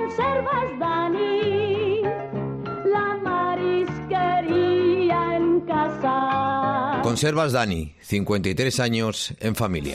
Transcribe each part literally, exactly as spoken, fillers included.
conservas, Dani, la marisquería en casa. Conservas Dani, cincuenta y tres años en familia.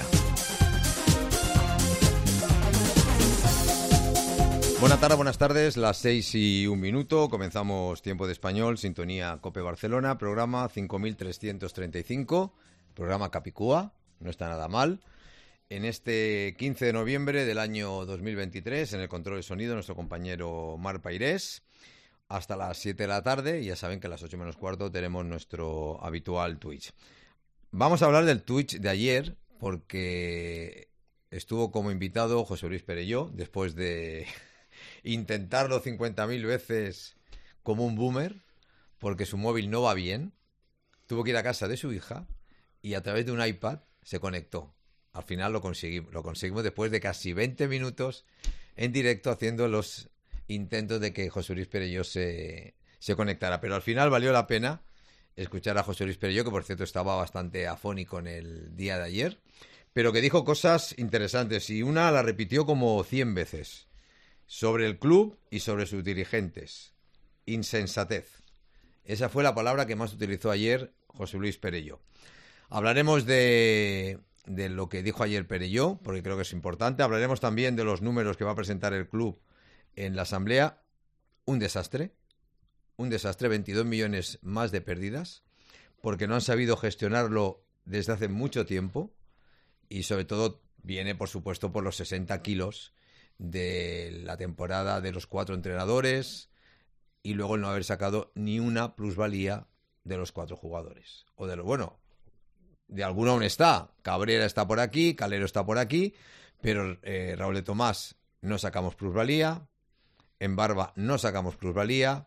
Buenas tardes, buenas tardes, las seis y un minuto, comenzamos Tiempo de Español, sintonía COPE Barcelona, programa cinco mil trescientos treinta y cinco, programa Capicúa, no está nada mal. En este quince de noviembre del año dos mil veintitrés, en el control de sonido, nuestro compañero Mar Pairés, hasta las siete de la tarde, y ya saben que a las ocho menos cuarto tenemos nuestro habitual Twitch. Vamos a hablar del Twitch de ayer, porque estuvo como invitado José Luis Perelló, después de intentarlo cincuenta mil veces como un boomer, porque su móvil no va bien, tuvo que ir a casa de su hija y a través de un iPad se conectó. Al final lo conseguimos, lo conseguimos después de casi veinte minutos en directo haciendo los intentos de que José Luis Perelló se, se conectara. Pero al final valió la pena escuchar a José Luis Perelló, que por cierto estaba bastante afónico en el día de ayer, pero que dijo cosas interesantes y una la repitió como cien veces. Sobre el club y sobre sus dirigentes. Insensatez. Esa fue la palabra que más utilizó ayer José Luis Perelló. Hablaremos de, de lo que dijo ayer Perelló, porque creo que es importante. Hablaremos también de los números que va a presentar el club en la asamblea. Un desastre. Un desastre, veintidós millones más de pérdidas, porque no han sabido gestionarlo desde hace mucho tiempo. Y sobre todo viene, por supuesto, por los sesenta kilos de la temporada de los cuatro entrenadores y luego el no haber sacado ni una plusvalía de los cuatro jugadores. O de lo bueno, de alguno aún está. Cabrera está por aquí, Calero está por aquí, pero eh, Raúl de Tomás no sacamos plusvalía, en Barba no sacamos plusvalía,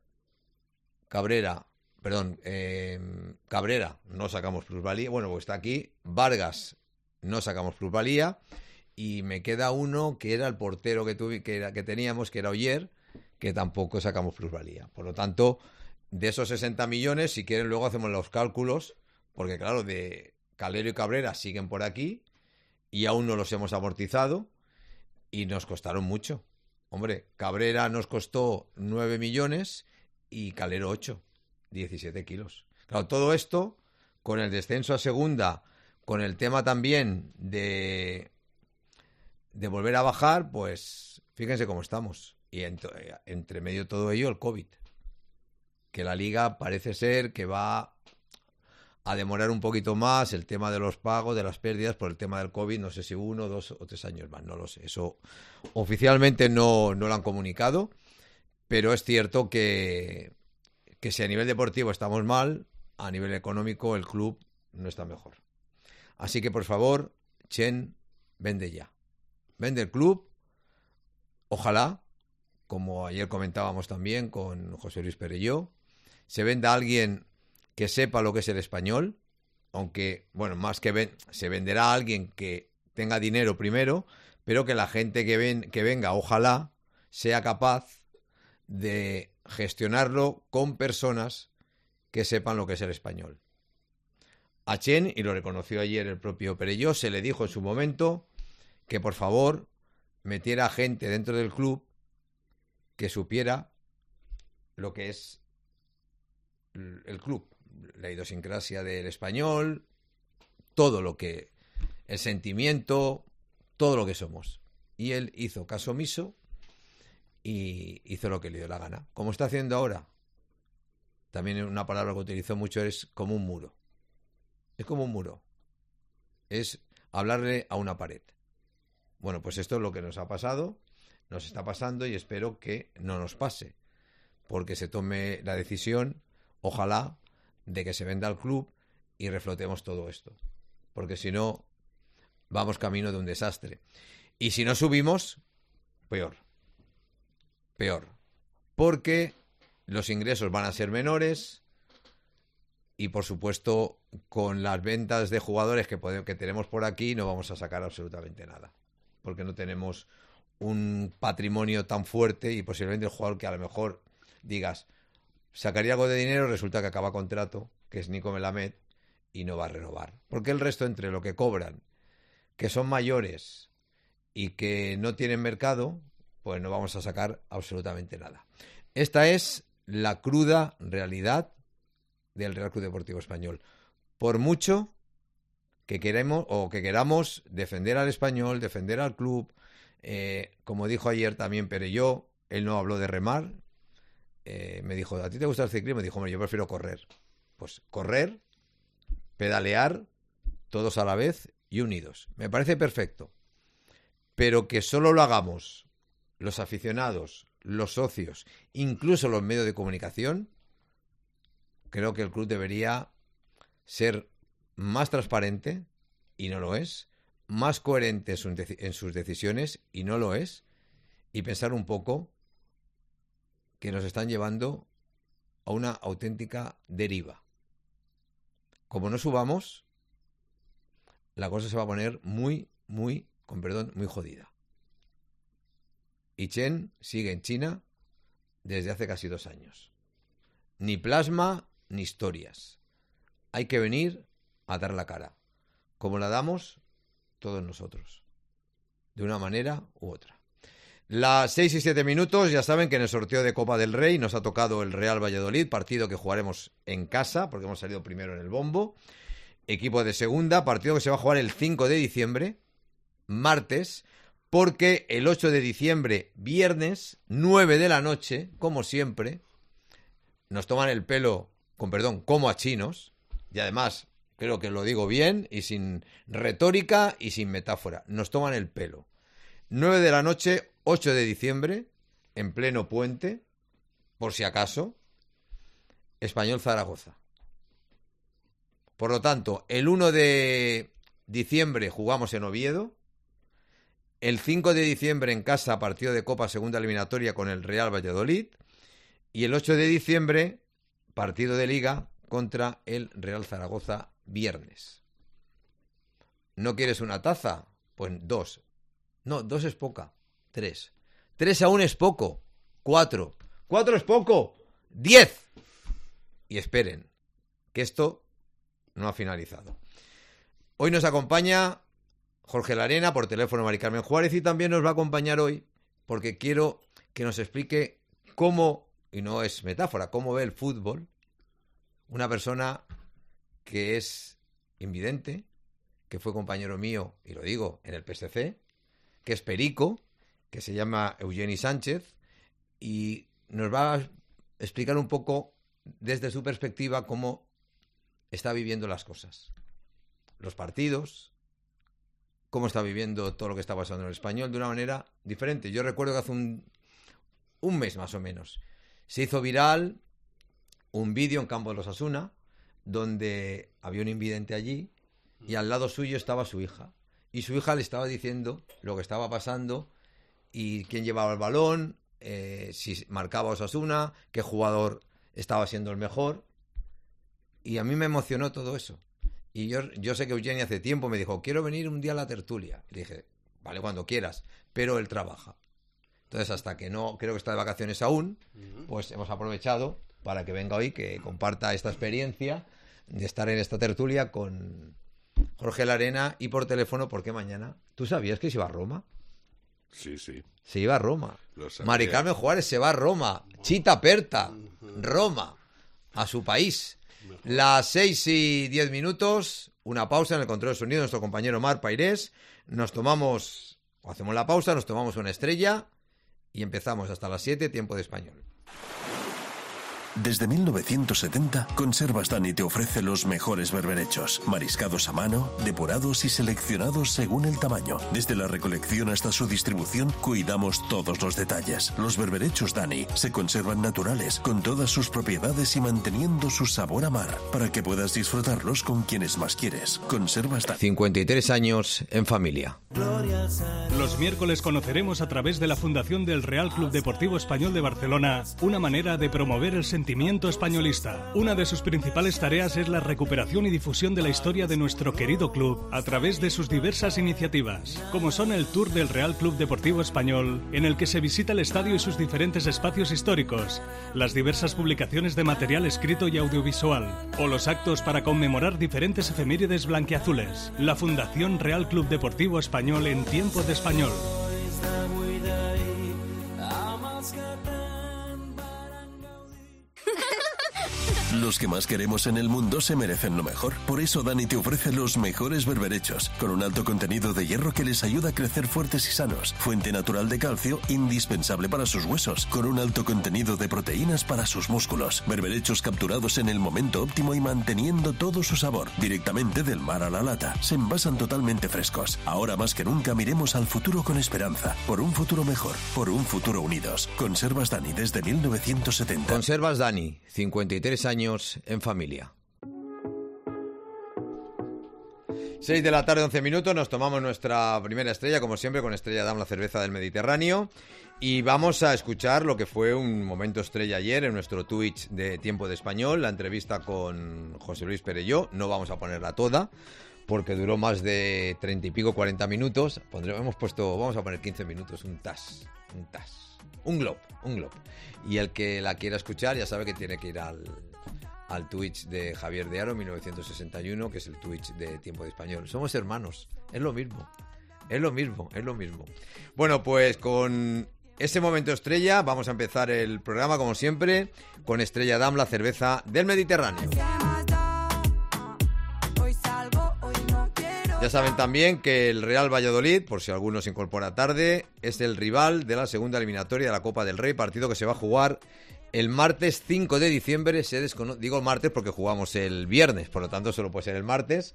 Cabrera, perdón, eh, Cabrera no sacamos plusvalía, bueno, pues está aquí, Vargas no sacamos plusvalía. Y me queda uno que era el portero que, tuve, que, era, que teníamos, que era Oyer, que tampoco sacamos plusvalía. Por lo tanto, de esos sesenta millones, si quieren luego hacemos los cálculos, porque claro, de Calero y Cabrera siguen por aquí y aún no los hemos amortizado y nos costaron mucho. Hombre, Cabrera nos costó nueve millones y Calero ocho, diecisiete kilos. Claro, todo esto, con el descenso a segunda, con el tema también de... de volver a bajar, pues fíjense cómo estamos. Y ent- entre medio de todo ello el COVID, que la Liga parece ser que va a demorar un poquito más el tema de los pagos, de las pérdidas por el tema del COVID, no sé si uno, dos o tres años más, no lo sé. Eso oficialmente no, no lo han comunicado, pero es cierto que, que si a nivel deportivo estamos mal, a nivel económico el club no está mejor. Así que por favor, Chen, vende ya. Vende el club, ojalá, como ayer comentábamos también con José Luis Perelló, se venda a alguien que sepa lo que es el español, aunque, bueno, más que ven, se venderá a alguien que tenga dinero primero, pero que la gente que, ven, que venga, ojalá, sea capaz de gestionarlo con personas que sepan lo que es el español. A Chen, y lo reconoció ayer el propio Perelló, se le dijo en su momento que por favor metiera gente dentro del club que supiera lo que es el club, la idiosincrasia del español, todo lo que, el sentimiento, todo lo que somos. Y él hizo caso omiso y hizo lo que le dio la gana. Como está haciendo ahora. También una palabra que utilizó mucho es como un muro. Es como un muro. Es hablarle a una pared. Bueno, pues esto es lo que nos ha pasado, nos está pasando y espero que no nos pase, porque se tome la decisión, ojalá, de que se venda el club y reflotemos todo esto, porque si no, vamos camino de un desastre. Y si no subimos, peor, peor, porque los ingresos van a ser menores y, por supuesto, con las ventas de jugadores que, podemos, que tenemos por aquí no vamos a sacar absolutamente nada. Porque no tenemos un patrimonio tan fuerte y posiblemente el jugador que a lo mejor digas sacaría algo de dinero, resulta que acaba contrato, que es Nico Melamed, y no va a renovar. Porque el resto, entre lo que cobran, que son mayores y que no tienen mercado, pues no vamos a sacar absolutamente nada. Esta es la cruda realidad del Real Club Deportivo Español. Por mucho que queremos o que queramos defender al Español, defender al club, eh, como dijo ayer también Perelló, él no habló de remar, eh, me dijo, ¿a ti te gusta el ciclismo? Me dijo, hombre, yo prefiero correr. Pues correr, pedalear, todos a la vez y unidos. Me parece perfecto. Pero que solo lo hagamos los aficionados, los socios, incluso los medios de comunicación, creo que el club debería ser más transparente, y no lo es, más coherente en sus decisiones, y no lo es, y pensar un poco que nos están llevando a una auténtica deriva. Como no subamos, la cosa se va a poner muy, muy, con perdón, muy jodida. Y Chen sigue en China desde hace casi dos años. Ni plasma, ni historias. Hay que venir a dar la cara, como la damos todos nosotros, de una manera u otra. Las seis y siete minutos, ya saben que en el sorteo de Copa del Rey nos ha tocado el Real Valladolid, partido que jugaremos en casa, porque hemos salido primero en el bombo. Equipo de segunda, partido que se va a jugar el cinco de diciembre, martes, porque el ocho de diciembre, viernes, nueve de la noche, como siempre, nos toman el pelo, con perdón, como a chinos, y además, creo que lo digo bien, y sin retórica y sin metáfora, nos toman el pelo. nueve de la noche, ocho de diciembre, en pleno puente, por si acaso, Español Zaragoza. Por lo tanto, el uno de diciembre jugamos en Oviedo, el cinco de diciembre en casa, partido de Copa segunda eliminatoria con el Real Valladolid, y el ocho de diciembre, partido de Liga contra el Real Zaragoza, viernes. ¿No quieres una taza? Pues dos. No, dos es poca. Tres. Tres aún es poco. Cuatro. Cuatro es poco. Diez. Y esperen, que esto no ha finalizado. Hoy nos acompaña Jorge Larena, por teléfono Mari Carmen Juárez, y también nos va a acompañar hoy porque quiero que nos explique cómo, y no es metáfora, cómo ve el fútbol una persona que es invidente, que fue compañero mío, y lo digo, en el P S C, que es perico, que se llama Eugeni Sánchez, y nos va a explicar un poco desde su perspectiva cómo está viviendo las cosas, los partidos, cómo está viviendo todo lo que está pasando en el Español de una manera diferente. Yo recuerdo que hace un, un mes más o menos se hizo viral un vídeo en Campo de los Osasuna donde había un invidente allí y al lado suyo estaba su hija, y su hija le estaba diciendo lo que estaba pasando y quién llevaba el balón, eh, si marcaba Osasuna, qué jugador estaba siendo el mejor, y a mí me emocionó todo eso. Y yo, yo sé que Eugeni hace tiempo me dijo, quiero venir un día a la tertulia. Y le dije, vale, cuando quieras, pero él trabaja. Entonces, hasta que no, creo que está de vacaciones aún, pues hemos aprovechado para que venga hoy, que comparta esta experiencia de estar en esta tertulia con Jorge Larena, y por teléfono, porque mañana... ¿Tú sabías que se iba a Roma? Sí, sí. Se iba a Roma. Mari Carmen Juárez se va a Roma. Chita Perta, Roma, a su país. Las seis y diez minutos, una pausa en el control de sonido, nuestro compañero Mar Pairés. Nos tomamos, o hacemos la pausa, nos tomamos una estrella y empezamos hasta las siete, tiempo de español. Desde mil novecientos setenta, Conservas Dani te ofrece los mejores berberechos, mariscados a mano, depurados y seleccionados según el tamaño. Desde la recolección hasta su distribución, cuidamos todos los detalles. Los berberechos Dani se conservan naturales, con todas sus propiedades y manteniendo su sabor a mar, para que puedas disfrutarlos con quienes más quieres. Conservas Dani. cincuenta y tres años en familia. Los miércoles conoceremos a través de la Fundación del Real Club Deportivo Español de Barcelona una manera de promover el sentimiento españolista. Una de sus principales tareas es la recuperación y difusión de la historia de nuestro querido club a través de sus diversas iniciativas, como son el Tour del Real Club Deportivo Español, en el que se visita el estadio y sus diferentes espacios históricos, las diversas publicaciones de material escrito y audiovisual, o los actos para conmemorar diferentes efemérides blanquiazules. La Fundación Real Club Deportivo Español en tiempo de español. Los que más queremos en el mundo se merecen lo mejor. Por eso Dani te ofrece los mejores berberechos, con un alto contenido de hierro que les ayuda a crecer fuertes y sanos. Fuente natural de calcio, indispensable para sus huesos, con un alto contenido de proteínas para sus músculos. Berberechos capturados en el momento óptimo y manteniendo todo su sabor, directamente del mar a la lata. Se envasan totalmente frescos. Ahora más que nunca miremos al futuro con esperanza. Por un futuro mejor, por un futuro unidos. Conservas Dani desde mil novecientos setenta. Conservas Dani, cincuenta y tres años en familia. seis de la tarde, once minutos, nos tomamos nuestra primera estrella, como siempre, con Estrella Damm, la cerveza del Mediterráneo. Y vamos a escuchar lo que fue un momento estrella ayer en nuestro Twitch de Tiempo de Español, la entrevista con José Luis Perelló. No vamos a ponerla toda, porque duró más de treinta y pico, cuarenta minutos. Pondremos, hemos puesto, vamos a poner quince minutos, un tas, un tas, un glob, un glob. Y el que la quiera escuchar ya sabe que tiene que ir al, al Twitch de Javier de Aro, mil novecientos sesenta y uno, que es el Twitch de Tiempo de Español. Somos hermanos, es lo mismo, es lo mismo, es lo mismo. Bueno, pues con ese momento estrella vamos a empezar el programa, como siempre, con Estrella Damm, la cerveza del Mediterráneo. Ya saben también que el Real Valladolid, por si alguno se incorpora tarde, es el rival de la segunda eliminatoria de la Copa del Rey, partido que se va a jugar el martes cinco de diciembre. Se descono- digo martes porque jugamos el viernes, por lo tanto solo puede ser el martes.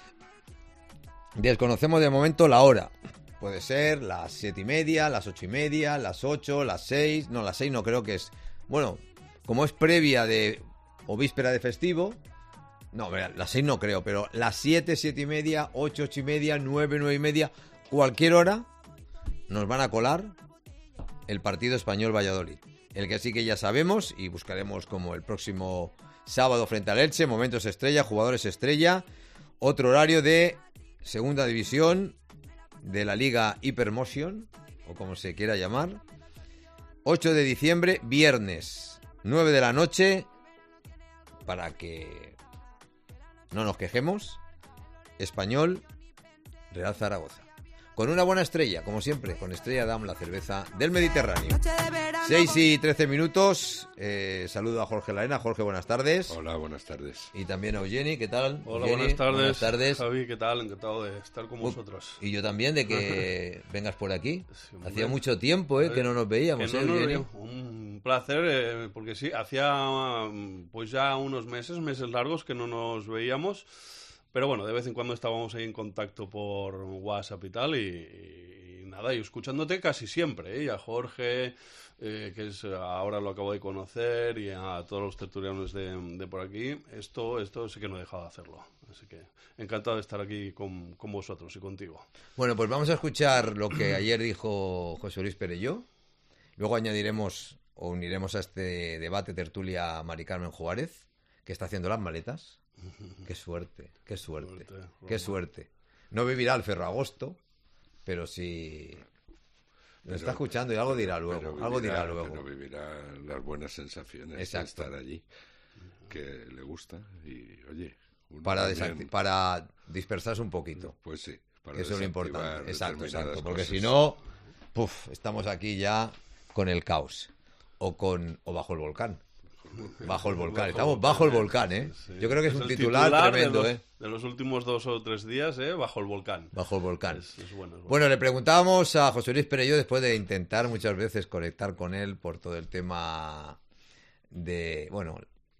Desconocemos de momento la hora. Puede ser las siete y media, las ocho y media, las ocho, las seis. No, las seis no creo que es. Bueno, como es previa de o víspera de festivo. No, las seis no creo, pero las siete, siete y media, ocho, ocho y media, nueve, nueve y media, cualquier hora nos van a colar el partido Español-Valladolid. El que sí que ya sabemos y buscaremos como el próximo sábado frente al Elche, momentos estrella, jugadores estrella, otro horario de segunda división de la Liga Hypermotion, o como se quiera llamar, ocho de diciembre, viernes, nueve de la noche, para que no nos quejemos. Español, Real Zaragoza. Con una buena estrella, como siempre, con Estrella Damm, la cerveza del Mediterráneo. seis y trece minutos. Eh, saludo a Jorge Laena. Jorge, buenas tardes. Hola, buenas tardes. Y también a Eugeni, ¿qué tal? Hola, Eugeni, buenas tardes. Buenas tardes. Javi, ¿qué tal? Encantado de estar con vosotros. Y yo también, de que vengas por aquí. Sí, hombre. Hacía mucho tiempo eh, que no nos veíamos. Que ¿eh, no nos Eugeni? veíamos. Un placer, eh, porque sí, hacía pues ya unos meses, meses largos que no nos veíamos. Pero bueno, de vez en cuando estábamos ahí en contacto por WhatsApp y tal, y, y nada, y escuchándote casi siempre, ¿eh? Y a Jorge, eh, que es ahora lo acabo de conocer, y a todos los tertulianos de, de por aquí, esto, esto sí que no he dejado de hacerlo. Así que encantado de estar aquí con, con vosotros y contigo. Bueno, pues vamos a escuchar lo que ayer dijo José Luis Perelló. Luego añadiremos o uniremos a este debate tertulia a Mari Carmen Juárez, que está haciendo las maletas. Qué suerte, qué suerte, Suerte, qué suerte. No vivirá el Ferragosto, pero sí nos Pero- está escuchando y algo dirá luego, pero vivirá- algo dirá luego. Pero vivirá las buenas sensaciones Exacto. de estar allí, que le gusta y, oye... uno Para, también, desacti- para dispersarse un poquito. Pues sí, para Eso es lo desactivar importante. Exacto, determinadas exacto. Porque cosas. si no, puf, estamos aquí ya con el caos. O con o bajo el volcán. Bajo el volcán. Estamos bajo el volcán, ¿eh? Sí. Yo creo que es un el titular, tremendo, de los, ¿eh? de los últimos dos o tres días, ¿eh? Bajo el volcán. Bajo el volcán. Es, es bueno, es bueno. Bueno, le preguntábamos a José Luis Perelló, después de intentar muchas veces conectar con él por todo el tema de, bueno,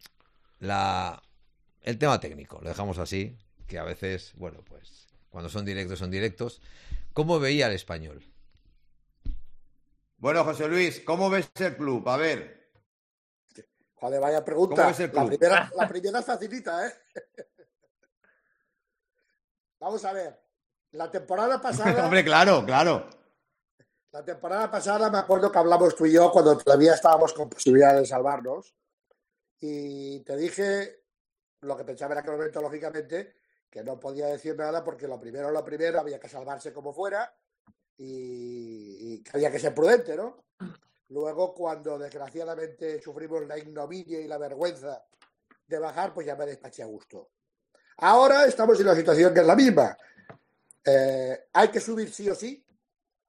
la el tema técnico, lo dejamos así, que a veces, bueno, pues cuando son directos son directos. ¿Cómo veía el Español? Bueno, José Luis, ¿cómo ves el club? A ver. Joder, vaya pregunta. ¿Cómo ves el La club? primera, la primera es facilita, ¿eh? Vamos a ver. La temporada pasada, Hombre, claro, claro. la temporada pasada me acuerdo que hablamos tú y yo cuando todavía estábamos con posibilidad de salvarnos. Y te dije lo que pensaba en aquel momento, lógicamente, que no podía decir nada porque lo primero lo primero había que salvarse como fuera y, y que había que ser prudente, ¿no? Luego, cuando desgraciadamente sufrimos la ignominia y la vergüenza de bajar, pues ya me despaché a gusto. Ahora estamos en la situación que es la misma. Eh, hay que subir sí o sí,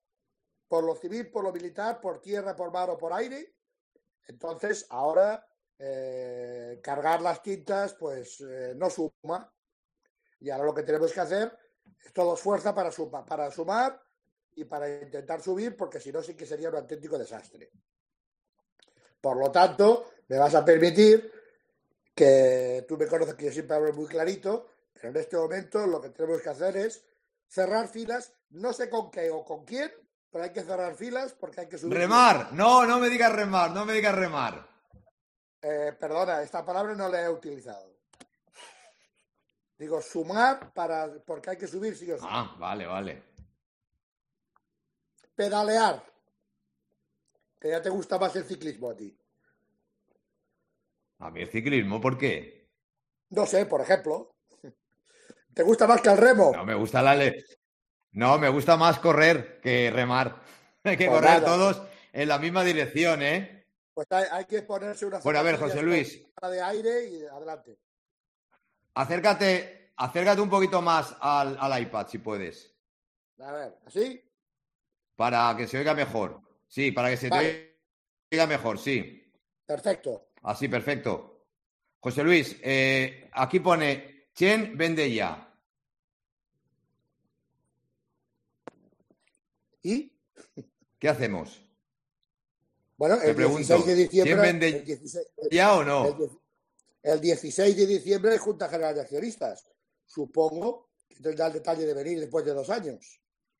por lo civil, por lo militar, por tierra, por mar o por aire. Entonces, ahora eh, cargar las tintas, pues eh, no suma. Y ahora lo que tenemos que hacer es todo fuerza para, suma, para sumar y para intentar subir, porque si no sí que sería un auténtico desastre. Por lo tanto, me vas a permitir que tú me conoces que yo siempre hablo muy clarito, pero en este momento lo que tenemos que hacer es cerrar filas, no sé con qué o con quién, pero hay que cerrar filas porque hay que subir. Remar, no, no me digas remar, no me digas remar. Eh, perdona, esta palabra no la he utilizado. Digo, sumar para porque hay que subir sí o sí. Ah, vale, vale. Pedalear. Que ya te gusta más el ciclismo a ti. A mí el ciclismo, ¿por qué? No sé, por ejemplo. ¿Te gusta más que el remo? No, me gusta la le... No, me gusta más correr que remar. Hay que Pues correr nada. todos en la misma dirección, ¿eh? Pues hay, hay que ponerse una Bueno, a ver, José Luis. de aire y adelante. Acércate, acércate un poquito más al, al iPad, si puedes. A ver, ¿así? Para que se oiga mejor. Sí, para que se Vale. te oiga mejor, sí. Perfecto. Así, perfecto. José Luis, eh, aquí pone Chen vende ya. ¿Y? ¿Qué hacemos? Bueno, Te el pregunto, dieciséis de diciembre... ¿quién vende el dieciséis, ya o el, no? die- el dieciséis de diciembre hay Junta General de Accionistas. Supongo que tendrá el detalle de venir después de dos años.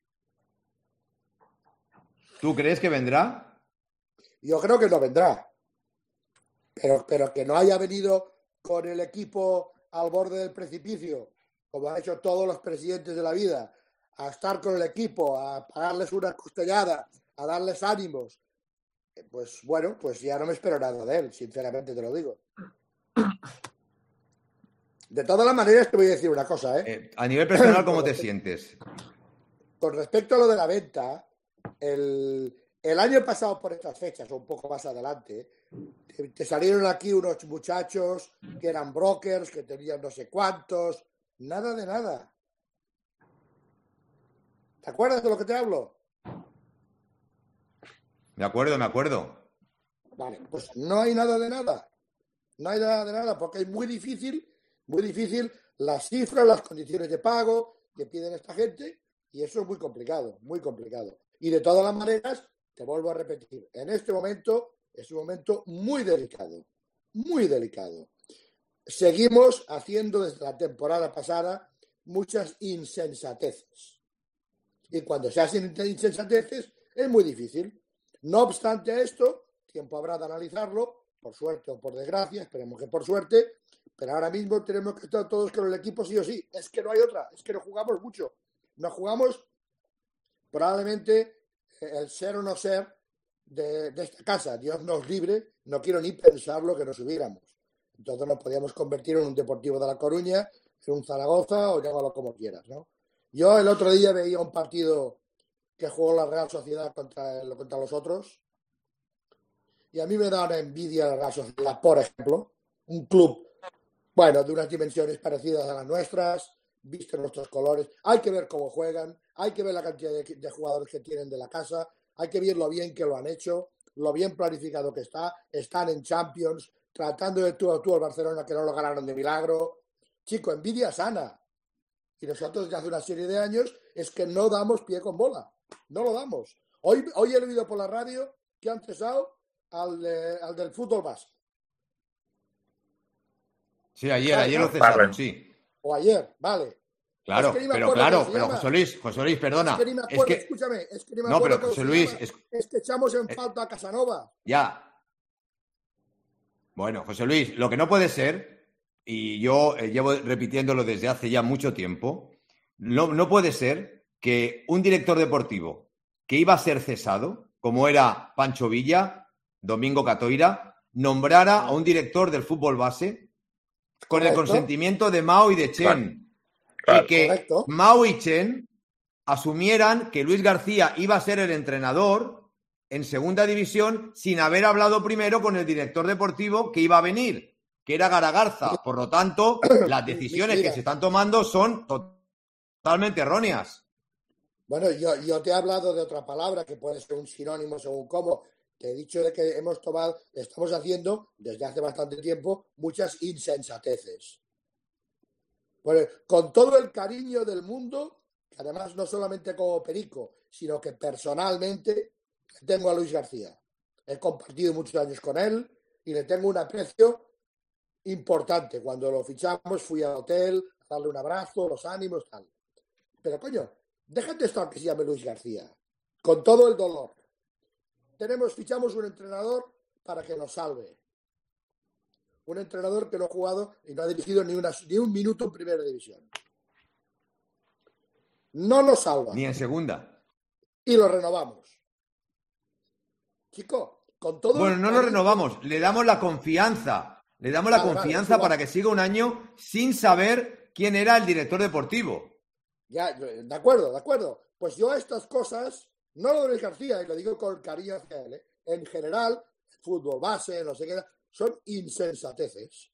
¿Tú crees que vendrá? Yo creo que no vendrá. Pero, pero que no haya venido con el equipo al borde del precipicio, como han hecho todos los presidentes de la vida, a estar con el equipo, a pagarles una costellada, a darles ánimos, pues bueno, pues ya no me espero nada de él, sinceramente te lo digo. De todas las maneras te voy a decir una cosa, ¿eh? Eh, a nivel personal, ¿cómo te sientes? Con respecto a lo de la venta, el, el año pasado por estas fechas, o un poco más adelante, te, te salieron aquí unos muchachos que eran brokers, que tenían no sé cuántos, nada de nada. ¿Te acuerdas de lo que te hablo? Me acuerdo, me acuerdo. Vale, pues no hay nada de nada. No hay nada de nada, porque es muy difícil, muy difícil las cifras, las condiciones de pago que piden esta gente, y eso es muy complicado, muy complicado. Y de todas las maneras, te vuelvo a repetir, en este momento es un momento muy delicado, muy delicado. Seguimos haciendo desde la temporada pasada muchas insensateces. Y cuando se hacen insensateces es muy difícil. No obstante esto, tiempo habrá de analizarlo, por suerte o por desgracia, esperemos que por suerte, pero ahora mismo tenemos que estar todos con el equipo sí o sí. Es que no hay otra, es que no jugamos mucho. No jugamos probablemente el ser o no ser de, de esta casa. Dios nos libre, no quiero ni pensarlo que nos hubiéramos. Entonces nos podíamos convertir en un Deportivo de La Coruña, en un Zaragoza o llámalo como quieras, ¿no? Yo el otro día veía un partido que jugó la Real Sociedad contra, el, contra los otros y a mí me da una envidia la Real Sociedad, por ejemplo, un club, bueno, de unas dimensiones parecidas a las nuestras, visten nuestros colores, hay que ver cómo juegan, hay que ver la cantidad de, de jugadores que tienen de la casa, hay que ver lo bien que lo han hecho, lo bien planificado que está, están en Champions, tratando de tú a tú al Barcelona que no lo ganaron de milagro. Chico, envidia sana. Y nosotros desde hace una serie de años es que no damos pie con bola. No lo damos. Hoy, hoy he oído por la radio que han cesado al, de, al del fútbol base. Sí, ayer, ayer lo Vale. cesaron, sí. O ayer, vale. Claro, Es que ni me pero acuerdo claro, cómo se pero llama. José Luis, José Luis, perdona. Es que ni me Es acuerdo, que, escúchame, es que ni me no, acuerdo pero cómo José se Luis, llama. es, Es que echamos en eh, falta a Casanova. ya. Bueno, José Luis, lo que no puede ser, y yo eh, llevo repitiéndolo desde hace ya mucho tiempo, no, no puede ser que un director deportivo que iba a ser cesado, como era Pancho Villa, Domingo Catoira, nombrara a un director del fútbol base con el Correcto. consentimiento de Mao y de Chen. Claro. Y que Correcto. Mao y Chen asumieran que Luis García iba a ser el entrenador en segunda división sin haber hablado primero con el director deportivo que iba a venir, que era Garagarza. Por lo tanto, las decisiones Mira. que se están tomando son totalmente erróneas. Bueno, yo, yo te he hablado de otra palabra que puede ser un sinónimo según cómo, te he dicho de que hemos tomado, estamos haciendo desde hace bastante tiempo muchas insensateces. Pues, con todo el cariño del mundo, que además no solamente como Perico, sino que personalmente tengo a Luis García. He compartido muchos años con él y le tengo un aprecio importante. Cuando lo fichamos fui al hotel a darle un abrazo, los ánimos, tal. Pero coño, déjate estar que se llame Luis García, con todo el dolor. Tenemos, fichamos un entrenador para que nos salve. Un entrenador que no ha jugado y no ha dirigido ni, una, ni un minuto en primera división. No nos salva. Ni en segunda. Y lo renovamos. Chico, con todo... Bueno, no lo renovamos, le damos la confianza. Le damos la Vale, confianza vale, para que siga un año sin saber quién era el director deportivo. Ya, de acuerdo, de acuerdo. Pues yo a estas cosas, no lo de Luis García, y lo digo con cariño hacia él, ¿eh? En general, fútbol base, no sé qué, son insensateces.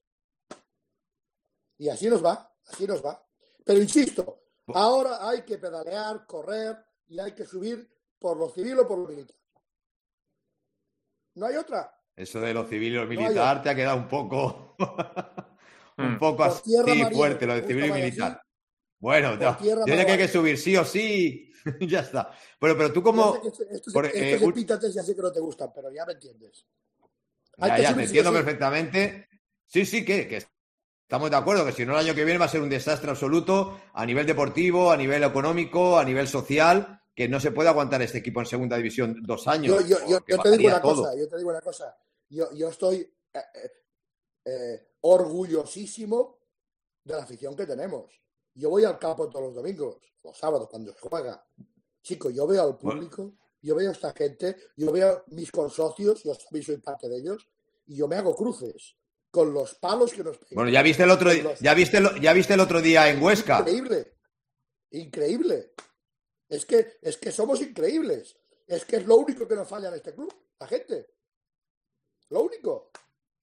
Y así nos va, así nos va. Pero insisto, ahora hay que pedalear, correr y hay que subir por lo civil o por lo militar. No hay otra. Eso de lo civil y lo No hay militar otra. te ha quedado un poco un Mm. poco Por así tierra, María, fuerte, lo de me civil y gusta más militar. así. Bueno, Por ya, tierra, yo diría que hay que María. subir sí o sí. Ya está. Bueno, pero tú Ya sé como... que esto- estos, por- estos eh, un- epítetos ya sé que no te gustan, pero ya me entiendes. Hay Ya, que ya, te subir sí o entiendo sí. perfectamente. Sí, sí, que, que estamos de acuerdo, que si no el año que viene va a ser un desastre absoluto a nivel deportivo, a nivel económico, a nivel social, que no se puede aguantar este equipo en segunda división dos años. Yo, yo, yo, porque yo te digo bajaría una todo. cosa, yo te digo una cosa. Yo, yo estoy eh, eh, eh, orgullosísimo de la afición que tenemos. Yo voy al campo todos los domingos, los sábados cuando se juega. Chico, yo veo al público, yo veo a esta gente, yo veo a mis consocios, yo también soy parte de ellos, y yo me hago cruces con los palos que nos pegan. Bueno, ya viste el otro, Con los- ya viste el, ya viste el otro día en Huesca. Increíble, increíble. Es que, es que somos increíbles. Es que es lo único que nos falla en este club, la gente. Lo único.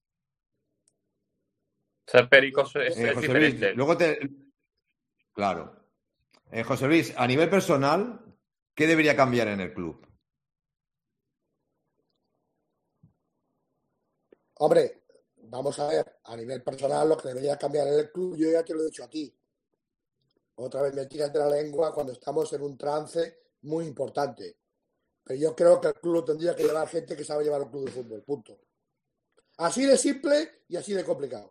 Ser pericos es, Eh, es José Luis, diferente. luego te... Claro. Eh, José Luis, a nivel personal, ¿qué debería cambiar en el club? Hombre, vamos a ver, a nivel personal, lo que debería cambiar en el club, yo ya te lo he dicho a ti. Otra vez me tiras de la lengua cuando estamos en un trance muy importante. Pero yo creo que el club tendría que llevar gente que sabe llevar un club de fútbol, punto. Así de simple y así de complicado.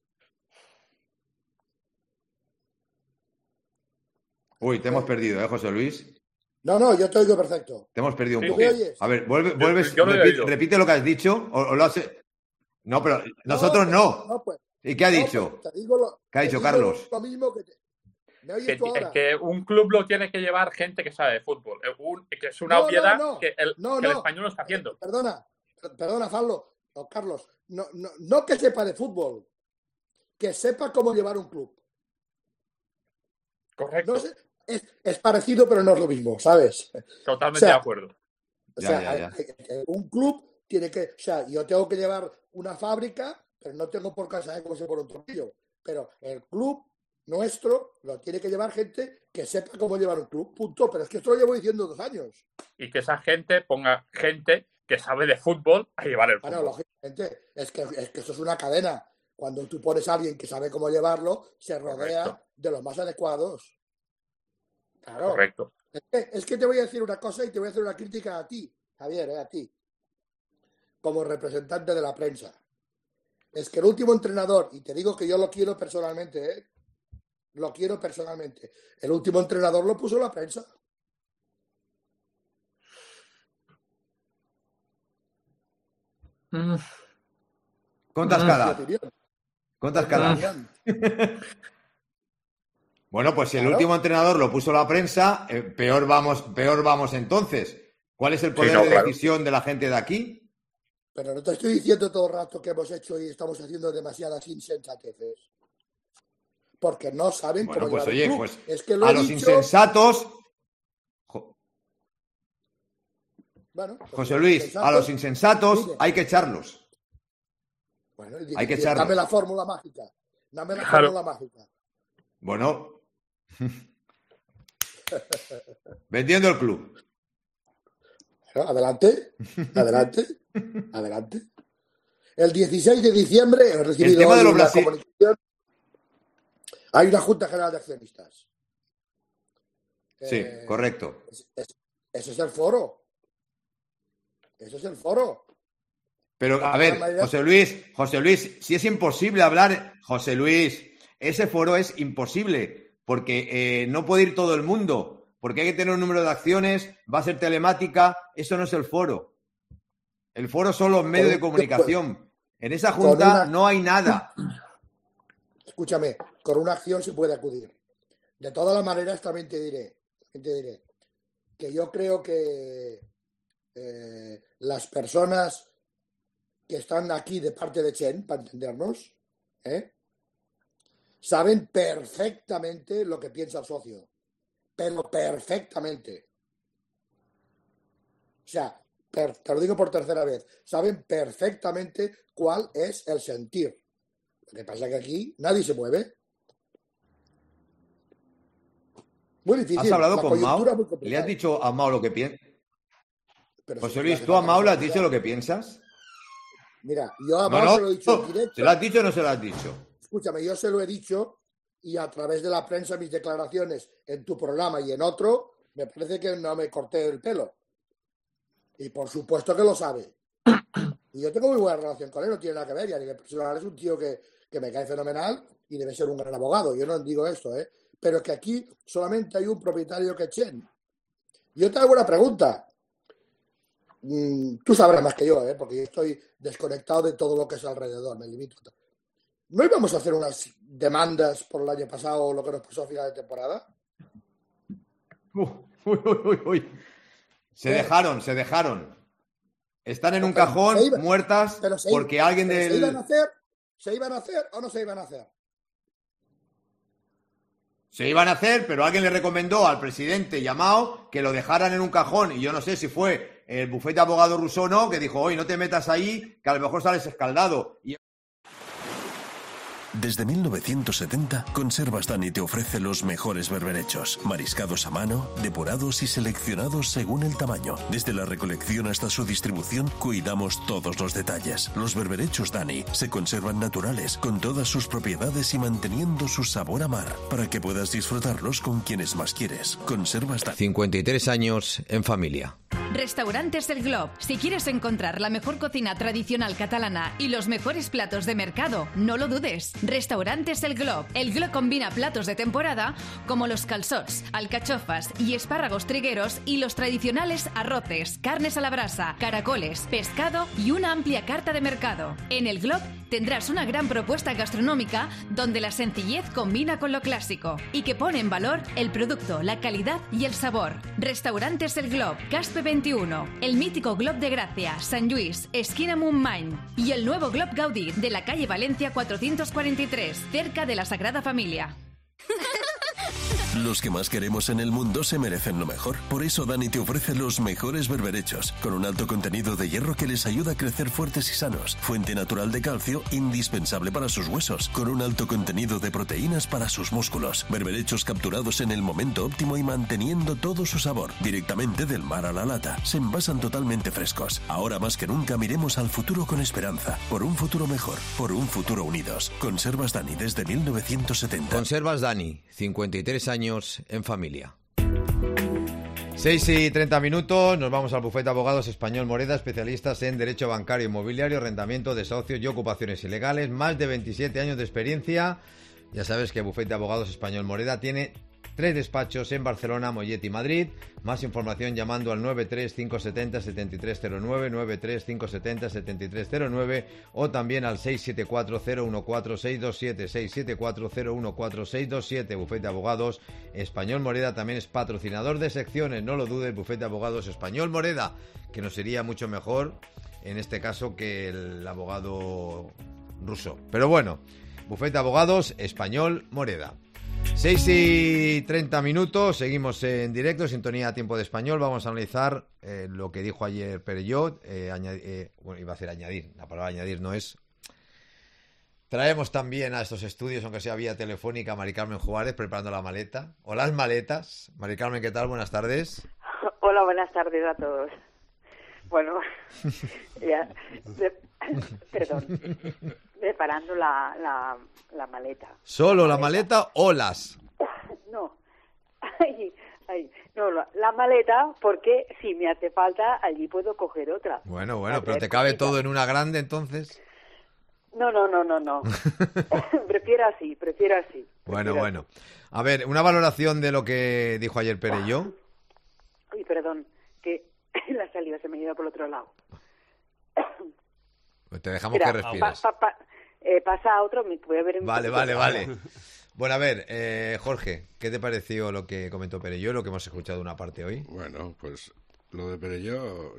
Uy, te hemos perdido, ¿eh, José Luis? No, no, yo te oigo perfecto. Te hemos perdido un Sí, poco. ¿Me oyes? A ver, vuelve, Yo- vuelves, yo lo he repite, oído. repite lo que has dicho. O, o lo has... No, pero nosotros pues, no. no, pues, ¿Y qué ha no, dicho? pues, te digo lo, ¿Qué ha te dicho digo Carlos? Lo mismo que te- ¿Me oyes Que, tú ahora? que un club lo tiene que llevar gente que sabe de fútbol. Eh, un- que es una No, no, obviedad no. que, el, No, que el no. español lo está haciendo. Perdona, per- perdona, Pablo, o Carlos. No, no, no que sepa de fútbol, que sepa cómo llevar un club. Correcto. No sé, es, es parecido, pero no es lo mismo, ¿sabes? Totalmente o sea, de acuerdo. O Ya, sea, ya, ya. hay- hay- un club tiene que, o sea, yo tengo que llevar una fábrica, pero no tengo por casa de cómo se pone un tornillo. Pero el club nuestro lo tiene que llevar gente que sepa cómo llevar un club, punto. Pero es que esto lo llevo diciendo dos años. Y que esa gente ponga gente que sabe de fútbol a llevar el Bueno, fútbol. lógicamente, es que, es que esto es una cadena. Cuando tú pones a alguien que sabe cómo llevarlo, se rodea Correcto. de los más adecuados. Claro. Correcto. Es que, es que te voy a decir una cosa y te voy a hacer una crítica a ti, Javier, eh, a ti, como representante de la prensa. Es que el último entrenador, y te digo que yo lo quiero personalmente, ¿eh? Lo quiero personalmente. El último entrenador lo puso la prensa. Mm, Contas Mm. Mi cada. opinión. Contas Mi cada. opinión. Bueno, pues si el Claro. último entrenador lo puso la prensa, eh, peor vamos, peor vamos entonces. ¿Cuál es el poder no, de claro. decisión de la gente de aquí? Pero no te estoy diciendo todo el rato que hemos hecho y estamos haciendo demasiadas insensateces. Porque no saben Bueno, cómo pues llevar oye, el club. pues Es que lo a he los dicho- insensatos, Jo- Bueno, pues José los Luis, insensatos- a los insensatos Dime. hay que echarlos. Bueno, y- hay que y echarlos. dame la fórmula mágica. Dame la Claro. fórmula mágica. Bueno. Vendiendo el club. Bueno, adelante, adelante, adelante. El dieciséis de diciembre he recibido El tema de hoy los una brasi- comunicación. Hay una Junta General de Accionistas. Sí, Eh, correcto. es- es- ese es el foro. Ese es el foro. Pero, La a ver, gran mayoría- José Luis, José Luis, si es imposible hablar, José Luis, ese foro es imposible, porque eh, no puede ir todo el mundo, porque hay que tener un número de acciones, va a ser telemática, eso no es el foro. El foro son los medios de comunicación. En esa Con junta una- no hay nada. Escúchame, con una acción se puede acudir. De todas las maneras, también te diré, también te diré que yo creo que eh, las personas que están aquí de parte de Chen, para entendernos, ¿eh? saben perfectamente lo que piensa el socio, pero perfectamente. O sea, per- te lo digo por tercera vez, saben perfectamente cuál es el sentir. Lo que pasa es que aquí nadie se mueve. Muy difícil. ¿Has hablado la con Mao? coyuntura es muy ¿Le complicada. has dicho a Mao lo que piensas? Pero José si Luis, hace ¿tú a falta Mao que le se has dicho diga- lo que piensas? Mira, yo a No, Mao no, se lo he dicho en no. directo. ¿Se lo has dicho o no se lo has dicho? Escúchame, yo se lo he dicho y a través de la prensa, mis declaraciones en tu programa y en otro, me parece que no me corté el pelo. Y por supuesto que lo sabe. Y yo tengo muy buena relación con él, no tiene nada que ver. Y a nivel personal es un tío que, que me cae fenomenal y debe ser un gran abogado. Yo no digo esto, ¿eh? Pero es que aquí solamente hay un propietario que es Chen. Yo te hago una pregunta. Mm, tú sabrás más que yo, ¿eh? Porque yo estoy desconectado de todo lo que es alrededor, me limito. ¿No íbamos a hacer unas demandas por el año pasado o lo que nos pasó a final de temporada? Uy, uy, uy, uy. Se ¿Qué? dejaron, se dejaron. Están en un Pero cajón, se iba- muertas, Pero se, porque alguien pero del... ¿se iban a hacer? ¿Se iban a hacer o no se iban a hacer? Se iban a hacer, pero alguien le recomendó al presidente llamado que lo dejaran en un cajón. Y yo no sé si fue el bufete de abogado ruso o no, que dijo, oye, no te metas ahí, que a lo mejor sales escaldado. Y... Desde mil novecientos setenta, Conservas Dani te ofrece los mejores berberechos, mariscados a mano, depurados y seleccionados según el tamaño. Desde la recolección hasta su distribución, cuidamos todos los detalles. Los berberechos Dani se conservan naturales, con todas sus propiedades y manteniendo su sabor a mar, para que puedas disfrutarlos con quienes más quieres. Conservas Dani. cincuenta y tres años en familia. Restaurantes El Glob. Si quieres encontrar la mejor cocina tradicional catalana y los mejores platos de mercado, no lo dudes. Restaurantes El Glob. El Glob combina platos de temporada como los calçots, alcachofas y espárragos trigueros y los tradicionales arroces, carnes a la brasa, caracoles, pescado y una amplia carta de mercado. En El Glob tendrás una gran propuesta gastronómica donde la sencillez combina con lo clásico y que pone en valor el producto, la calidad y el sabor. Restaurantes El Glob, Caspe veintiuno, el mítico Glob de Gracia, San Luis, esquina Montmany y el nuevo Glob Gaudí de la calle Valencia cuatrocientos cuarenta y tres, cerca de la Sagrada Familia. Los que más queremos en el mundo se merecen lo mejor. Por eso Dani te ofrece los mejores berberechos, con un alto contenido de hierro que les ayuda a crecer fuertes y sanos, fuente natural de calcio indispensable para sus huesos, con un alto contenido de proteínas para sus músculos. Berberechos capturados en el momento óptimo y manteniendo todo su sabor, directamente del mar a la lata. Se envasan totalmente frescos. Ahora más que nunca miremos al futuro con esperanza, por un futuro mejor, por un futuro unidos. Conservas Dani desde mil novecientos setenta. Conservas Dani, cincuenta y tres años en familia. seis y treinta minutos, nos vamos al bufete de abogados Español Moreda, especialistas en derecho bancario, inmobiliario, arrendamiento, desahucios y ocupaciones ilegales, más de veintisiete años de experiencia. Ya sabes que bufete de abogados Español Moreda tiene tres despachos en Barcelona, Mollet y Madrid. Más información llamando al nueve tres cinco siete cero siete tres cero nueve, nueve tres cinco siete cero siete tres cero nueve o también al seis siete cuatro cero uno cuatro seis dos siete, seis siete cuatro cero uno cuatro seis dos siete. Bufete de Abogados Español Moreda también es patrocinador de secciones, no lo dudes, Bufete de Abogados Español Moreda, que nos sería mucho mejor en este caso que el abogado ruso. Pero bueno, Bufete de Abogados Español Moreda. seis y treinta minutos, seguimos en directo, sintonía a tiempo de español. Vamos a analizar eh, lo que dijo ayer Perellot. Eh, añadi- eh, bueno, iba a decir añadir, la palabra añadir no es. Traemos también a estos estudios, aunque sea vía telefónica, a Mari Carmen Juárez preparando la maleta. O las maletas. Mari Carmen, ¿qué tal? Buenas tardes. Hola, buenas tardes a todos. Bueno, ya, de, perdón, preparando la, la, la maleta. ¿Solo la maleta o las? No, ay, ay, no, la, la maleta, porque si me hace falta, allí puedo coger otra. Bueno, bueno, pero ¿te cabe todo en una grande entonces? No, no, no, no, no. prefiero así, prefiero así. Bueno, prefiero bueno. A ver, una valoración de lo que dijo ayer Perelló. Uy, perdón, que la saliva se me ha ido por el otro lado. Pues te dejamos Mira, que respires. Pa, pa, pa, eh, pasa a otro, me voy a ver en Vale, vale, vale. Bueno, a ver, eh, Jorge, ¿qué te pareció lo que comentó Perelló, lo que hemos escuchado una parte hoy? Bueno, pues lo de Perelló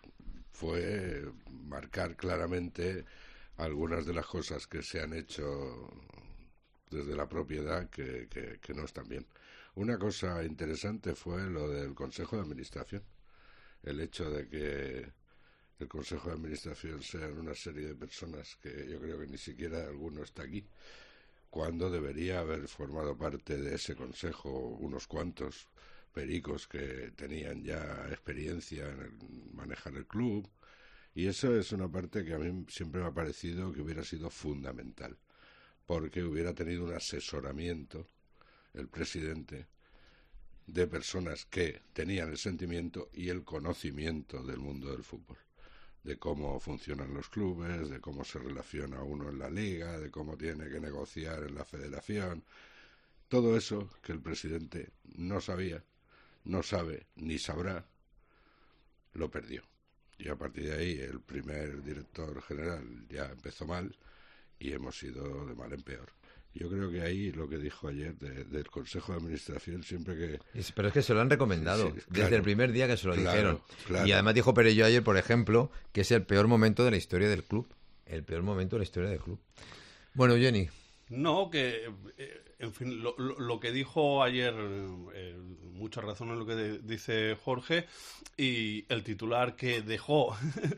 fue marcar claramente algunas de las cosas que se han hecho desde la propiedad que, que, que no están bien. Una cosa interesante fue lo del Consejo de Administración. El hecho de que el Consejo de Administración sean una serie de personas que yo creo que ni siquiera alguno está aquí, cuando debería haber formado parte de ese Consejo unos cuantos pericos que tenían ya experiencia en el, manejar el club. Y eso es una parte que a mí siempre me ha parecido que hubiera sido fundamental, porque hubiera tenido un asesoramiento el presidente de personas que tenían el sentimiento y el conocimiento del mundo del fútbol, de cómo funcionan los clubes, de cómo se relaciona uno en la liga, de cómo tiene que negociar en la federación. Todo eso que el presidente no sabía, no sabe ni sabrá, lo perdió. Y a partir de ahí el primer director general ya empezó mal y hemos ido de mal en peor. Yo creo que ahí lo que dijo ayer de, del Consejo de Administración, siempre que... Pero es que se lo han recomendado, sí, sí, claro, desde el primer día que se lo claro, dijeron. Claro. Y además dijo Perelló ayer, por ejemplo, que es el peor momento de la historia del club. El peor momento de la historia del club. Bueno, Jenny. No, que, eh, en fin, lo, lo, lo que dijo ayer, eh, mucha razón en lo que de, dice Jorge, y el titular que dejó,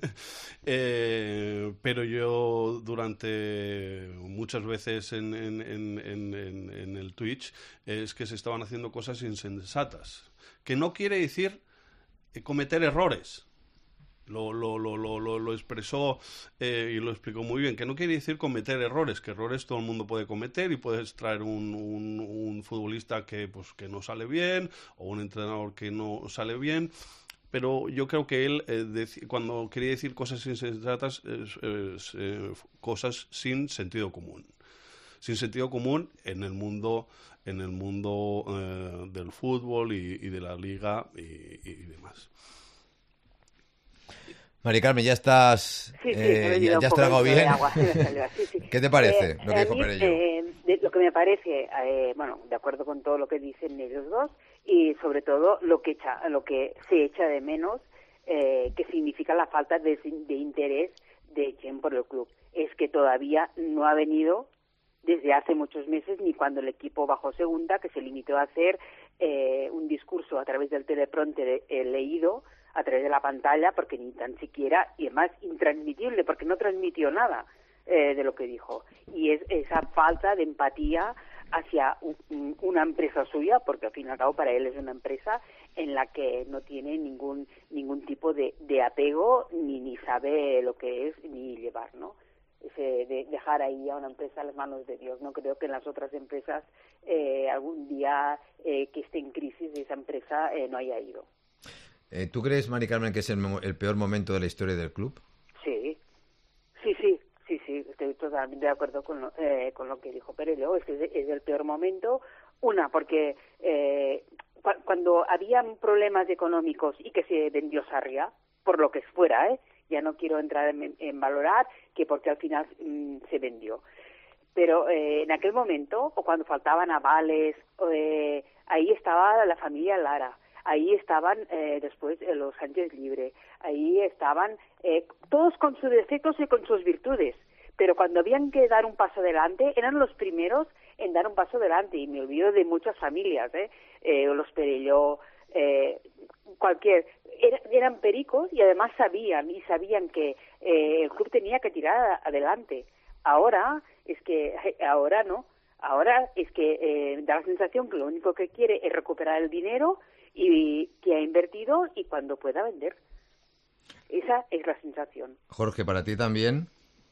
eh, pero yo durante muchas veces en, en, en, en, en el Twitch, es que se estaban haciendo cosas insensatas, que no quiere decir cometer errores. Lo, lo, lo, lo, lo expresó eh, y lo explicó muy bien, que no quiere decir cometer errores, que errores todo el mundo puede cometer y puedes traer un, un, un futbolista que, pues, que no sale bien o un entrenador que no sale bien, pero yo creo que él eh, dec- cuando quería decir cosas insensatas es, es, eh, cosas sin sentido común sin sentido común en el mundo en el mundo eh, del fútbol y, y de la liga y, y demás. Mari Carmen, ya estás, sí, sí, eh, ya, ya has tragado bien. Agua, sí, sí. ¿Qué te parece eh, lo que dijo mí, Perelló? Eh, de, lo que me parece, eh, bueno, de acuerdo con todo lo que dicen ellos dos y sobre todo lo que echa, lo que se echa de menos, eh, que significa la falta de, de interés de Chen por el club. Es que todavía no ha venido desde hace muchos meses, ni cuando el equipo bajó segunda, que se limitó a hacer eh, un discurso a través del teleprompter eh, leído a través de la pantalla, porque ni tan siquiera, y además intransmitible, porque no transmitió nada eh, de lo que dijo. Y es esa falta de empatía hacia un, una empresa suya, porque al fin y al cabo para él es una empresa en la que no tiene ningún ningún tipo de, de apego, ni, ni sabe lo que es, ni llevar, ¿no? Ese de dejar ahí a una empresa a las manos de Dios. No creo que en las otras empresas eh, algún día eh, que esté en crisis esa empresa eh, no haya ido. Eh, ¿Tú crees, Mari Carmen, que es el, el peor momento de la historia del club? Sí, sí, sí, sí, sí, estoy totalmente de acuerdo con lo, eh, con lo que dijo Perelló. Es que es, es el peor momento. Una, porque eh, cu- cuando habían problemas económicos y que se vendió Sarriá, por lo que fuera, ¿eh? Ya no quiero entrar en, en valorar que porque al final mmm, se vendió. Pero eh, en aquel momento, o cuando faltaban avales, eh, ahí estaba la familia Lara. Ahí estaban eh, después eh, los Sánchez Libre, ahí estaban eh, todos con sus defectos y con sus virtudes, pero cuando habían que dar un paso adelante eran los primeros en dar un paso adelante, y me olvido de muchas familias, eh, eh los Perelló, eh, cualquier, era, eran pericos y además sabían y sabían que eh, el club tenía que tirar adelante. Ahora es que ahora no, ahora es que eh, da la sensación que lo único que quiere es recuperar el dinero y que ha invertido y cuando pueda vender. Esa es la sensación. Jorge, ¿para ti también?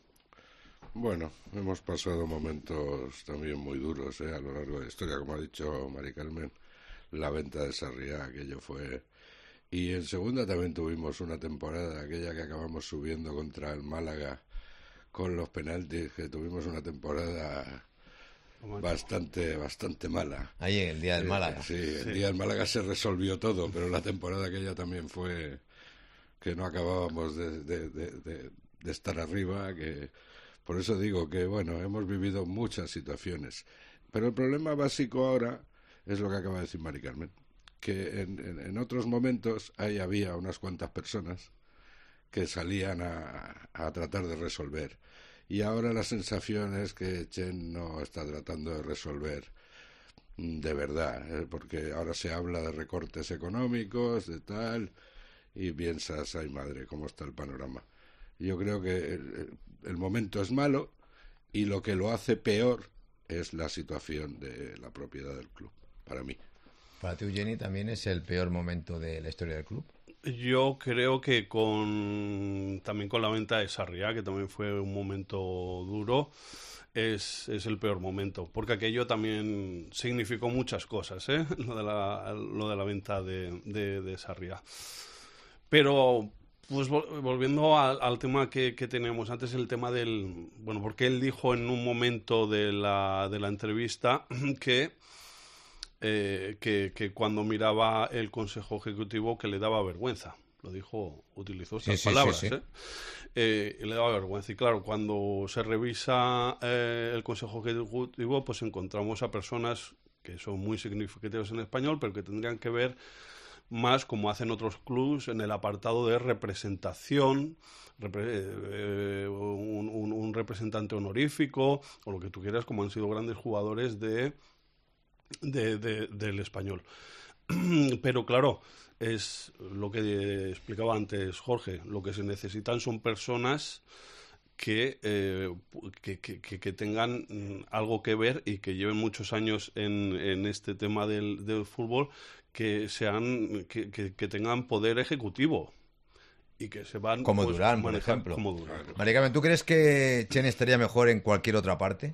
Bueno, hemos pasado momentos también muy duros ¿eh? a lo largo de la historia, como ha dicho Mari Carmen, la venta de Sarriá, aquello fue... Y en segunda también tuvimos una temporada, aquella que acabamos subiendo contra el Málaga con los penaltis, que tuvimos una temporada bastante bastante mala. Ahí en el día del Málaga. Eh, sí, el Sí. día del Málaga se resolvió todo, pero la temporada aquella también fue que no acabábamos de, de, de, de, de estar arriba, que por eso digo que, bueno, hemos vivido muchas situaciones. Pero el problema básico ahora es lo que acaba de decir Mari Carmen, que en, en, en otros momentos ahí había unas cuantas personas que salían a, a tratar de resolver. Y ahora la sensación es que Chen no está tratando de resolver de verdad, ¿eh? Porque ahora se habla de recortes económicos, de tal, y piensas, ay madre, cómo está el panorama. Yo creo que el, el momento es malo y lo que lo hace peor es la situación de la propiedad del club, para mí. ¿Para ti, Eugeni, también es el peor momento de la historia del club? Yo creo que con también con la venta de Sarriá, que también fue un momento duro, es, es el peor momento, porque aquello también significó muchas cosas, ¿eh? lo de la, lo de la venta de, de, de Sarriá. Pero, pues volviendo al, al tema que, que teníamos antes, el tema del... Bueno, porque él dijo en un momento de la, de la entrevista que... Eh, que, que cuando miraba el Consejo Ejecutivo que le daba vergüenza. Lo dijo, utilizó estas sí, sí, palabras. Sí, sí. ¿eh? Eh, le daba vergüenza. Y claro, cuando se revisa eh, el Consejo Ejecutivo, pues encontramos a personas que son muy significativas en español, pero que tendrían que ver más, como hacen otros clubs, en el apartado de representación, repre eh, un, un, un representante honorífico, o lo que tú quieras, como han sido grandes jugadores de... De, de, del español. Pero claro, es lo que explicaba antes Jorge, lo que se necesitan son personas que, eh, que, que, que tengan algo que ver y que lleven muchos años en, en este tema del, del fútbol, que sean que, que, que tengan poder ejecutivo y que se van como pues, Durán, por manejar ejemplo. Como Durán. Mari Carmen, ¿tú crees que Chen estaría mejor en cualquier otra parte?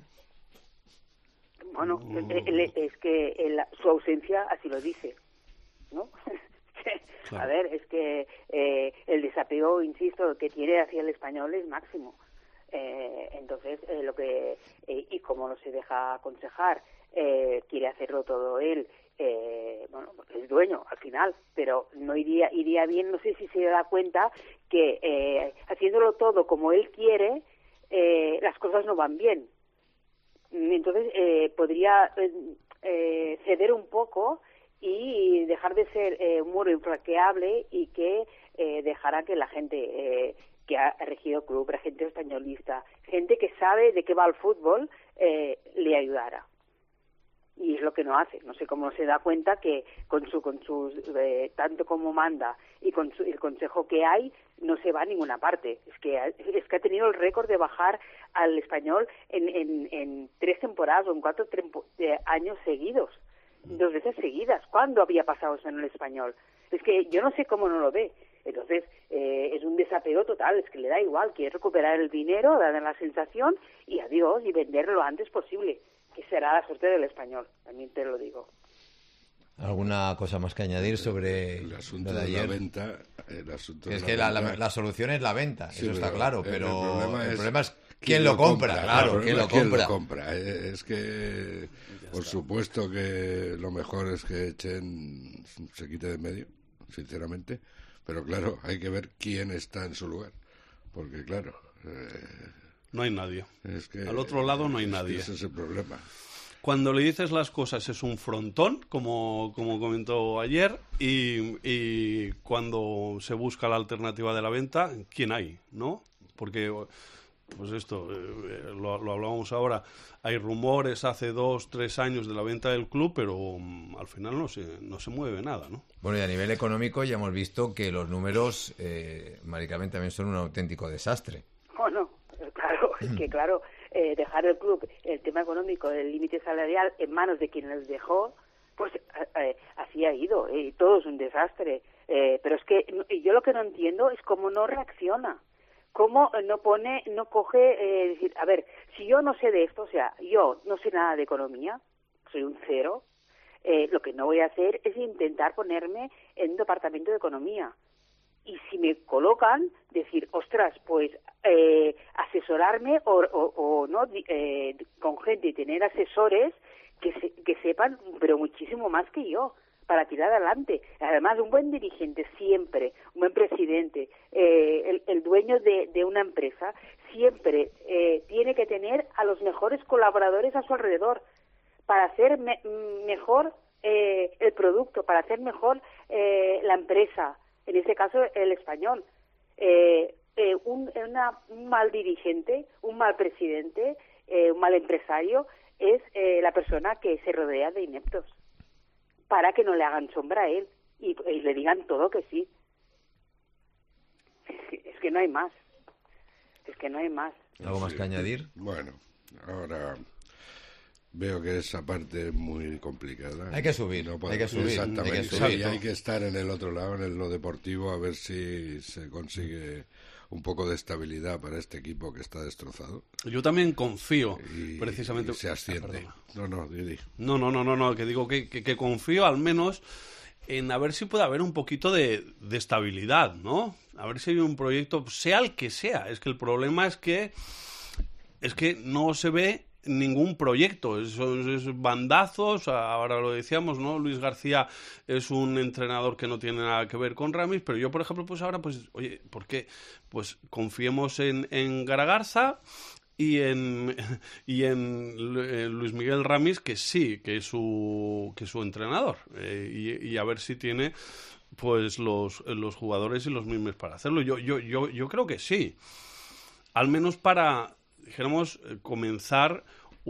Bueno, él, es que él, su ausencia así lo dice, ¿no? Claro. A ver, es que eh, el desapego, insisto, que tiene hacia el español es máximo. Eh, entonces, eh, lo que eh, y como no se deja aconsejar, eh, quiere hacerlo todo él. Eh, bueno, porque es dueño al final, pero no iría iría bien. No sé si se da cuenta que eh, haciéndolo todo como él quiere, eh, las cosas no van bien. Entonces eh, podría eh, ceder un poco y dejar de ser eh, un muro infranqueable y que eh, dejara que la gente eh, que ha regido el club, la gente españolista, gente que sabe de qué va el fútbol, eh, le ayudara. Y es lo que no hace. No sé cómo se da cuenta que con su con sus eh, tanto como manda y con su, el consejo que hay, no se va a ninguna parte. Es que es que ha tenido el récord de bajar al español en, en, en tres temporadas o en cuatro eh, años seguidos, dos veces seguidas. ¿Cuándo había pasado eso en el español? Es que yo no sé cómo no lo ve. Entonces, eh, es un desapego total, es que le da igual, quiere recuperar el dinero, darle la sensación y adiós, y venderlo lo antes posible, que será la suerte del español, también te lo digo. ¿Alguna cosa más que añadir sobre el asunto de, de ayer? la venta? El asunto es de que la, la, venta... la, la solución es la venta, sí, eso está claro, el, pero el problema, el es, problema es quién lo compra, compra claro, quién lo compra. ¿Quién lo compra? Es que, por supuesto que lo mejor es que Chen se quite de en medio, sinceramente, pero claro, hay que ver quién está en su lugar, porque claro... Eh, no hay nadie. Es que, al otro lado no hay es nadie. Ese es el problema. Cuando le dices las cosas es un frontón, como, como comentó ayer, y, y cuando se busca la alternativa de la venta, ¿quién hay? ¿No? Porque, pues esto, eh, lo, lo hablábamos ahora, hay rumores hace dos, tres años de la venta del club, pero um, al final no se, no se mueve nada, ¿no? Bueno, y a nivel económico ya hemos visto que los números, eh, Mari Carmen, también son un auténtico desastre. Bueno, claro, es que claro... Eh, dejar el club, el tema económico, el límite salarial en manos de quien les dejó, pues eh, así ha ido, eh, todo es un desastre. Eh, pero es que yo lo que no entiendo es cómo no reacciona. Cómo no pone, no coge, eh, decir, a ver, si yo no sé de esto, o sea, yo no sé nada de economía, soy un cero, eh, lo que no voy a hacer es intentar ponerme en un departamento de economía. Y si me colocan, decir, ostras, pues eh, asesorarme o, o, o no eh, con gente y tener asesores que, se, que sepan, pero muchísimo más que yo, para tirar adelante. Además, un buen dirigente siempre, un buen presidente, eh, el, el dueño de, de una empresa, siempre eh, tiene que tener a los mejores colaboradores a su alrededor para hacer me, mejor eh, el producto, para hacer mejor eh, la empresa, en este caso el español. Eh, eh, un, una, un mal dirigente, un mal presidente, eh, un mal empresario es eh, la persona que se rodea de ineptos, para que no le hagan sombra a él y, y le digan todo que sí. Es que, es que no hay más. Es que no hay más. ¿Algo más que añadir? Bueno, ahora veo que esa parte es muy complicada. Hay que subir, no hay que subir. Exactamente. Hay que subir. Sí, hay que estar en el otro lado, en lo deportivo, a ver si se consigue un poco de estabilidad para este equipo que está destrozado. Yo también confío, y, precisamente... Y se asciende. Ah, no, no, Didi. No, no, no, no, no, que digo que, que, que confío al menos en a ver si puede haber un poquito de, de estabilidad, ¿no? A ver si hay un proyecto, sea el que sea. Es que el problema es que es que no se ve ningún proyecto, esos es bandazos. Ahora lo decíamos, ¿no? Luis García es un entrenador que no tiene nada que ver con Ramis, pero yo, por ejemplo, pues ahora, pues, oye, ¿por qué? Pues confiemos en, en Garagarza y en y en Luis Miguel Ramis, que sí, que es su, que es su entrenador, eh, y, y a ver si tiene pues los, los jugadores y los mismos para hacerlo. Yo, yo, yo, yo creo que sí, al menos para, dijéramos, comenzar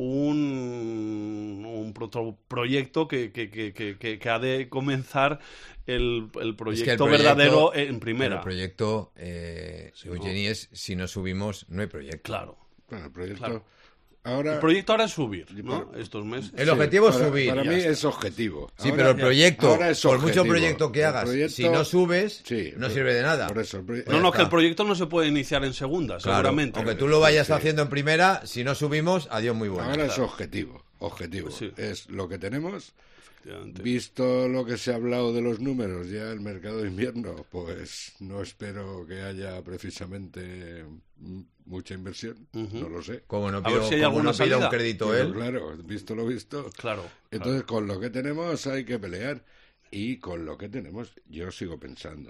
un, un pro proyecto que, que, que, que, que ha de comenzar el, el, proyecto, es que el proyecto verdadero en primera. El proyecto, eh, sí, Eugeni, es si no subimos, no hay proyecto. Claro. Bueno, el proyecto... Claro. Ahora, el proyecto ahora es subir, ¿no? Para, estos meses. El objetivo sí, es subir. Para, para mí es objetivo. Sí, ahora, pero el proyecto, ahora es por mucho proyecto que hagas, proyecto, si no subes, sí, no sirve de nada. Por eso, pues no, no, que el proyecto no se puede iniciar en segunda, claro, seguramente. Aunque tú lo vayas sí. haciendo en primera, si no subimos, adiós muy bueno. Ahora claro. es objetivo. Objetivo. Sí. Es lo que tenemos. Visto lo que se ha hablado de los números ya el mercado de invierno, pues no espero que haya precisamente mucha inversión, uh-huh. no lo sé. Como no pido, si como no pido un crédito Pero él. Claro, visto lo visto. Claro. Entonces, claro. con lo que tenemos hay que pelear. Y con lo que tenemos, yo sigo pensando,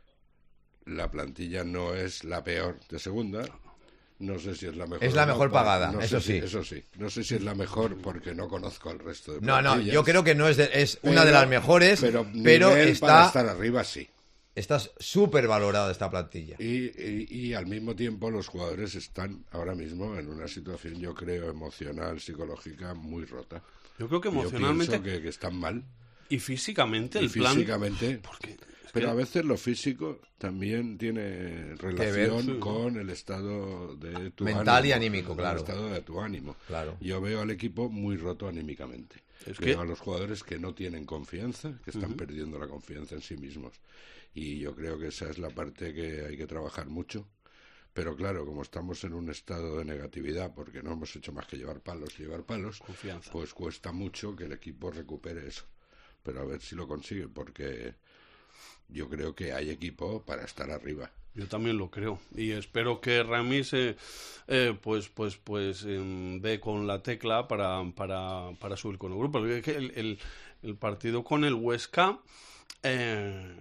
la plantilla no es la peor de segunda. No sé si es la mejor. Es la mejor no, pagada, no eso si, sí. Eso sí. No sé si es la mejor porque no conozco al resto de No, no, yo creo que no es de, es pero, una de las mejores, pero, pero está para estar arriba sí. Está súper valorada esta plantilla. Y, y, y al mismo tiempo los jugadores están ahora mismo en una situación, yo creo, emocional, psicológica muy rota. Yo creo que emocionalmente Yo pienso que, que están mal. Y físicamente y el plan. Físicamente. Porque Pero a veces lo físico también tiene relación ver, sí. con el estado de tu mental ánimo, y anímico, claro. El estado de tu ánimo. Claro. Yo veo al equipo muy roto anímicamente. Es veo que... a los jugadores que no tienen confianza, que están uh-huh. perdiendo la confianza en sí mismos. Y yo creo que esa es la parte que hay que trabajar mucho. Pero claro, como estamos en un estado de negatividad, porque no hemos hecho más que llevar palos y llevar palos, confianza. Pues cuesta mucho que el equipo recupere eso. Pero a ver si lo consigue, porque yo creo que hay equipo para estar arriba. Yo también lo creo y espero que Ramis eh, eh, pues pues pues eh, dé con la tecla para para para subir con el grupo. Porque el, el, el partido con el Huesca eh,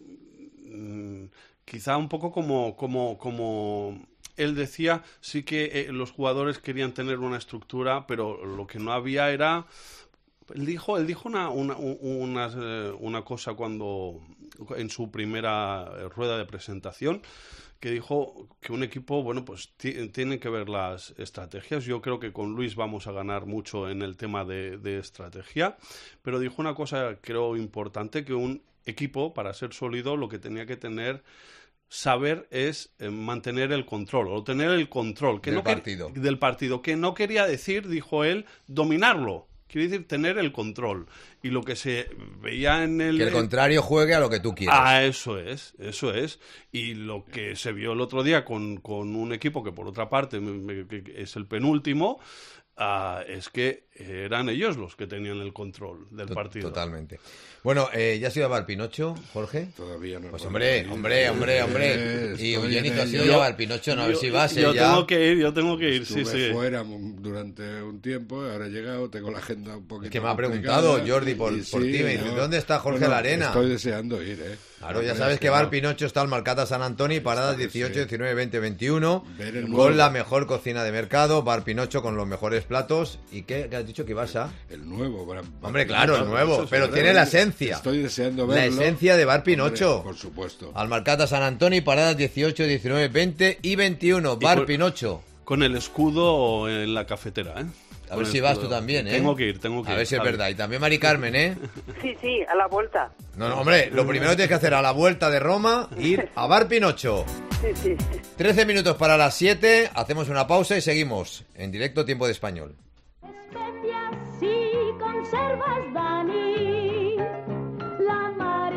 quizá un poco como como como él decía, sí que eh, los jugadores querían tener una estructura, pero lo que no había era. Él dijo, él dijo una, una, una, una cosa cuando en su primera rueda de presentación, que dijo que un equipo, bueno, pues t- tiene que ver las estrategias. Yo creo que con Luis vamos a ganar mucho en el tema de, de estrategia, pero dijo una cosa, creo, importante, que un equipo, para ser sólido, lo que tenía que tener, saber es eh, mantener el control, o tener el control que del, no partido. Que, del partido, que no quería decir, dijo él, dominarlo. quiere decir tener el control. Y lo que se veía en el... Que el contrario juegue a lo que tú quieres. Ah, eso es, eso es. Y lo que se vio el otro día con, con un equipo que, por otra parte, me, me, que es el penúltimo, uh, es que eran ellos los que tenían el control del partido. Totalmente. Bueno, eh, ¿ya has ido a Valpinocho, Jorge? Todavía no. Pues hombre, hombre, hombre, hombre. Eh, y estoy Eugenio, en ¿tú has ido ello. ya a Valpinocho? No, a ver Yo- si vas. yo eh, ya. tengo que ir, yo tengo que ir, sí, Estuve sí. fuera durante un tiempo, ahora he llegado, tengo la agenda un poquito Es que me ha complicada, preguntado Jordi por, y por sí, ti. Me dice, no, ¿dónde está Jorge no, no, Larena? Estoy deseando ir, ¿eh? Claro, ya No sabes creas que no. Valpinocho está al Marcata San Antonio y paradas Está, dieciocho, sí. diecinueve, veinte, veintiuno. Ver el Con nuevo. la mejor cocina de mercado, Valpinocho con los mejores platos. ¿Y qué, qué has dicho que ibas a? El nuevo. Bar- Hombre, claro, el Bar- nuevo, eso pero sí, tiene la esencia. Estoy deseando La verlo. esencia de Bar Pinocho. Hombre, por supuesto. Al Marcata San Antonio y paradas dieciocho, diecinueve, veinte y veintiuno. Y Bar con- Pinocho. Con el escudo en la cafetera, ¿eh? A Con ver el si vas escudo. tú también, ¿eh? Tengo que ir, tengo que A ir. ver si es Javi. verdad. Y también Mari Carmen, ¿eh? Sí, sí, a la vuelta. No, no, hombre, lo primero que tienes que hacer a la vuelta de Roma, ir a Bar Pinocho. Sí, sí. trece minutos para las siete, hacemos una pausa y seguimos. En directo, Tiempo de Español. Especias y conservas, Dani. La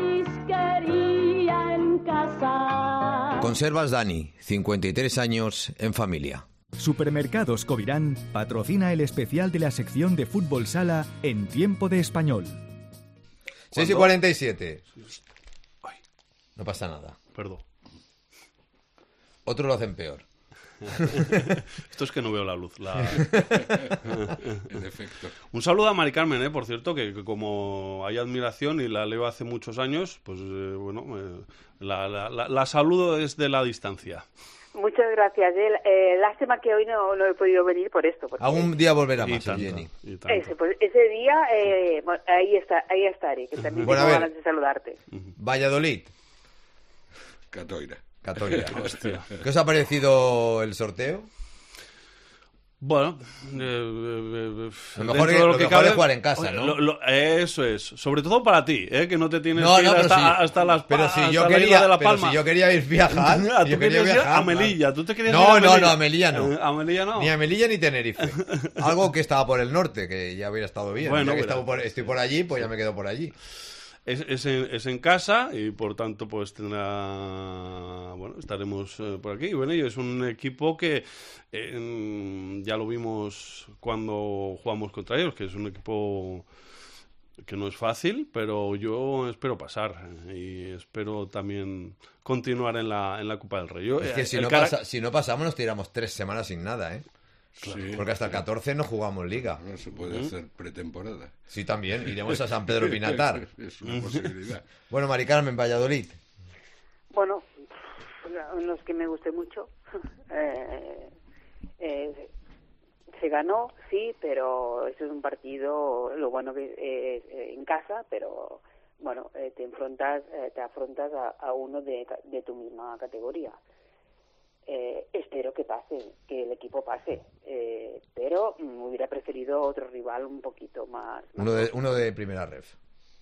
marisquería en casa. Conservas Dani, cincuenta y tres años en familia. Supermercados Covirán patrocina el especial de la sección de Fútbol Sala en Tiempo de Español. seis y cuarenta y siete. No pasa nada. Perdón. Otros lo hacen peor. Esto es que no veo la luz. La... En efecto. Un saludo a Mari Carmen, ¿eh? Por cierto, que, que como hay admiración y la leo hace muchos años, pues eh, bueno, eh, la, la, la, la saludo desde la distancia. Muchas gracias. Eh, eh, lástima que hoy no, no he podido venir por esto. Porque Algún día volverá Y más, tanto, Jenny. y tanto. ese, pues, ese día, eh, bueno, ahí, está, ahí estaré, que también Bueno, a tengo ver. ganas de saludarte. Valladolid, Catoira. Católica. Hostia. ¿Qué os ha parecido el sorteo? Bueno, eh, eh, eh, Lo mejor, dentro es, de lo mejor es jugar en casa, Oye, ¿no? lo- lo- eso es, sobre todo para ti, ¿eh? Que no te tienes No, que ir no, pero hasta, si, hasta las pero pa- si yo hasta la isla quería, de La pero Palma. si yo quería ir viajar, Ah, yo tú quería querías ir viajar, a Melilla, tú te querías no, ir a no, Melilla. no, a Melilla no. Eh, A Melilla no. Ni a Melilla ni Tenerife. Algo que estaba por el norte, que ya hubiera estado bien. Bueno, ya que bueno. estaba por- estoy por allí, pues ya me quedo por allí. Es, es, en, es en casa y por tanto pues tendrá, bueno, estaremos eh, por aquí. Y bueno, y es un equipo que eh, ya lo vimos cuando jugamos contra ellos, que es un equipo que no es fácil, pero yo espero pasar eh, y espero también continuar en la, en la Copa del Rey. Yo, Es eh, que si el no, cara- pasa, si no pasamos nos tiramos tres semanas sin nada, ¿eh? Sí. Porque hasta el catorce no jugamos Liga. No se puede hacer pretemporada. Sí, también. Iremos a San Pedro Pinatar. Es una posibilidad. Bueno, Mari Carmen, Valladolid. Bueno, no es que me guste mucho. Eh, eh, se ganó, sí, pero eso es un partido, lo bueno que es eh, en casa, pero bueno, eh, te enfrentas, eh, te afrontas a, a uno de, de tu misma categoría. Eh, espero que pase, que el equipo pase, eh, pero mm, hubiera preferido otro rival un poquito más. más Uno de, fuerte. uno de primera ref.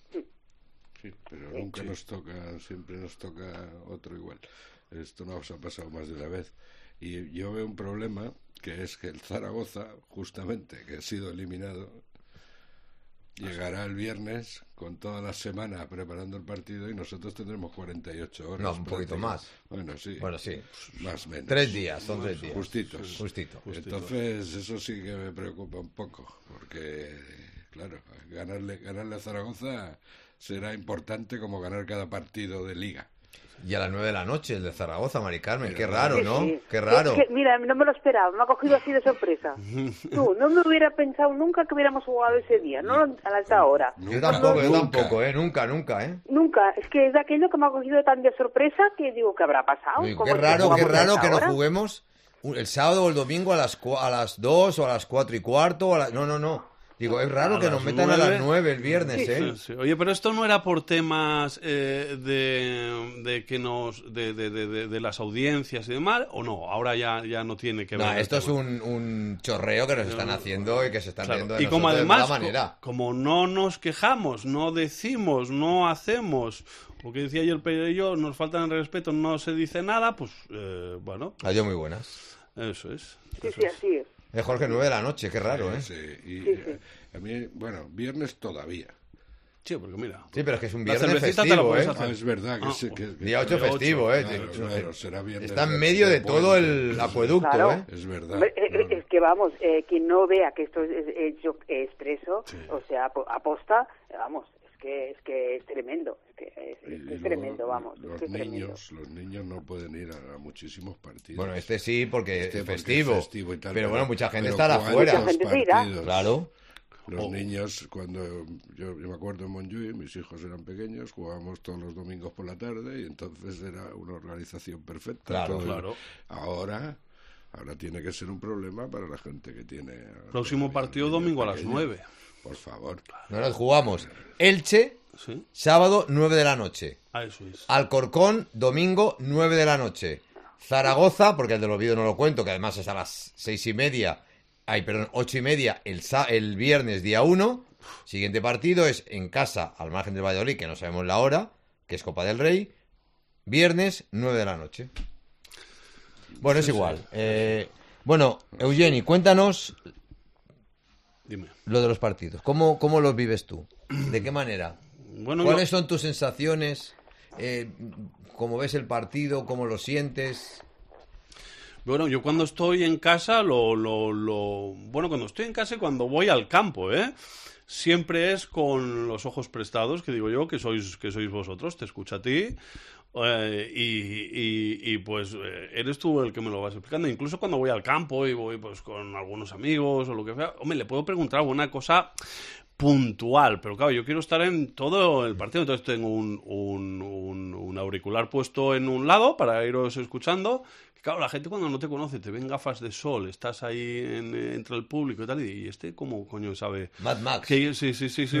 Sí, pero nunca nos toca, siempre nos toca otro igual. Esto nos ha pasado más de una vez. Y yo veo un problema, que es que el Zaragoza, justamente, que ha sido eliminado, llegará el viernes con toda la semana preparando el partido y nosotros tendremos cuarenta y ocho horas. No, un poquito prácticamente. más. Bueno, sí. Bueno, sí. Más o menos. Tres días, son tres días. Justitos. Justito. Entonces, eso sí que me preocupa un poco, porque, claro, ganarle, ganarle a Zaragoza será importante como ganar cada partido de liga. Y a las nueve de la noche, el de Zaragoza, Mari Carmen. Qué Pero- raro, Sí, ¿no? sí. Qué raro. Es que, mira, no me lo esperaba, me ha cogido así de sorpresa. Tú, no me hubiera pensado nunca que hubiéramos jugado ese día, no a esta hora. Yo tampoco, yo Nunca. tampoco, ¿eh? Nunca, nunca, ¿eh? Nunca, es que es de aquello que me ha cogido tan de sorpresa que digo, ¿qué habrá pasado? Uy, ¿Cómo qué es que raro, qué jugamos a raro esta que no hora? juguemos un- el sábado o el domingo a las, cua- a las dos o a las cuatro y cuarto. O a la- No, no, no. Digo, es raro A que nos las metan a las nueve. nueve el viernes, ¿eh? Sí, sí. Oye, pero esto no era por temas eh, de, de que nos de, de, de, de- de las audiencias y demás, o no, ahora ya, ya no tiene que ver. No, el esto es tema. un, un chorreo que nos están haciendo y que se están Claro. riendo de Y como nosotros además, de co- mala manera. como no nos quejamos, no decimos, no hacemos, lo que decía ayer Pedro y yo, nos faltan el respeto, no se dice nada, pues eh, bueno, Adiós, muy buenas. eso es. Sí, eso sí, es. así es. Es Jorge, nueve de la noche, qué raro, ¿eh? Sí, y Sí, sí. a mí, bueno, viernes todavía. Sí, porque mira. Sí, pero es que es un La viernes cervecita te la festivo, puedes ¿eh? hacer. Ah, es verdad que, Ah, sí, que, que- Día ocho Día ocho, festivo, ¿eh? claro, claro, será viernes Está en de- medio de, de todo puente. el acueducto, Claro. ¿eh? Es verdad. Hombre, eh, no, eh, es que vamos, eh, quien no vea que esto es, es hecho expreso, Sí. o sea, apo- aposta, vamos, es que es que es tremendo, es que es, y- es y que es luego tremendo, vamos, es Los que es tremendo. niños, los niños no pueden ir a, a muchísimos partidos. Bueno, este sí, porque Este es porque festivo. es festivo y tal, pero bueno, mucha gente pero estará ¿cuántos fuera. Mucha gente se irá. partidos? Claro. Los Oh. niños, cuando yo, yo me acuerdo en Montjuïc, mis hijos eran pequeños, jugábamos todos los domingos por la tarde y entonces era una organización perfecta. Claro, todo. claro. Ahora, ahora tiene que ser un problema para la gente que tiene... Próximo niños partido pequeños. domingo a las nueve. Por favor. Nosotros jugamos Elche, Sí. sábado, nueve de la noche. Ah, eso es. Alcorcón, domingo, nueve de la noche. Zaragoza, porque el del Oviedo no lo cuento, que además es a las seis y media, ay, perdón, ocho y media el, sa- el viernes día uno. Siguiente partido es en casa, al margen del Valladolid, que no sabemos la hora, que es Copa del Rey. Viernes, nueve de la noche. Bueno, es igual. Eh, bueno, Eugeni, cuéntanos Dime. lo de los partidos. ¿Cómo, cómo los vives tú? ¿De qué manera? Bueno, ¿Cuáles yo- son tus sensaciones? Eh, ¿Cómo ves el partido? ¿Cómo lo sientes? Bueno, yo cuando estoy en casa, lo, lo, lo... Bueno, cuando estoy en casa y cuando voy al campo, ¿eh? Siempre es con los ojos prestados, que digo yo, que sois, que sois vosotros, te escucho a ti, eh, y, y, y, pues eh, eres tú el que me lo vas explicando. Incluso cuando voy al campo y voy pues con algunos amigos o lo que sea, hombre, le puedo preguntar alguna cosa puntual, pero claro, yo quiero estar en todo el partido, entonces tengo un, un, un, un auricular puesto en un lado para iros escuchando. Claro, la gente cuando no te conoce te ven gafas de sol, estás ahí en- entre el público y tal, y este cómo coño sabe... Mad Max. Que, sí, sí, sí, sí.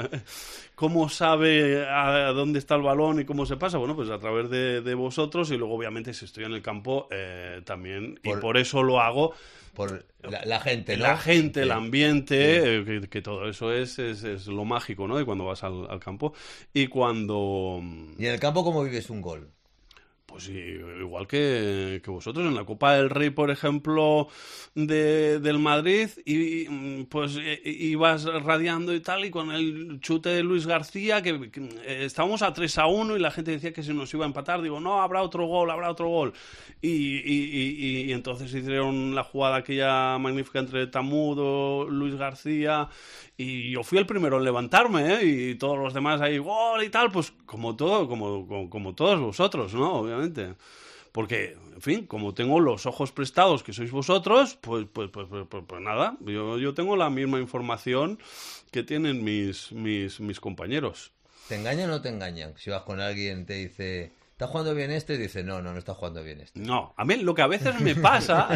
¿Cómo sabe a dónde está el balón y cómo se pasa? Bueno, pues a través de, de vosotros, y luego obviamente si estoy en el campo eh, también, Por- y por eso lo hago. Por la, la gente, ¿no? La gente, el Sí. ambiente, eh, que, que todo eso es, es, es lo mágico, ¿no? De cuando vas al, al campo. Y cuando... ¿Y en el campo cómo vives un gol? Pues sí, igual que, que vosotros, en la Copa del Rey, por ejemplo, de, del Madrid, y mm, pues eh, ibas radiando y tal, y con el chute de Luis García, que, que, eh, estábamos a tres a uno y la gente decía que se nos iba a empatar, digo, no, habrá otro gol, habrá otro gol. Y, y, y, y entonces hicieron la jugada aquella magnífica entre Tamudo, Luis García, y yo fui el primero en levantarme, ¿eh? Y todos los demás ahí, gol y tal, pues como todo, como, como, como todos vosotros, ¿no? Obviamente. Porque, en fin, como tengo los ojos prestados que sois vosotros, pues, pues, pues, pues, pues, pues nada, yo, yo tengo la misma información que tienen mis, mis, mis compañeros. ¿Te engañan o no te engañan? Si vas con alguien te dice, ¿está jugando bien este? Y dice, no, no, no está jugando bien este. No, a mí lo que a veces me pasa,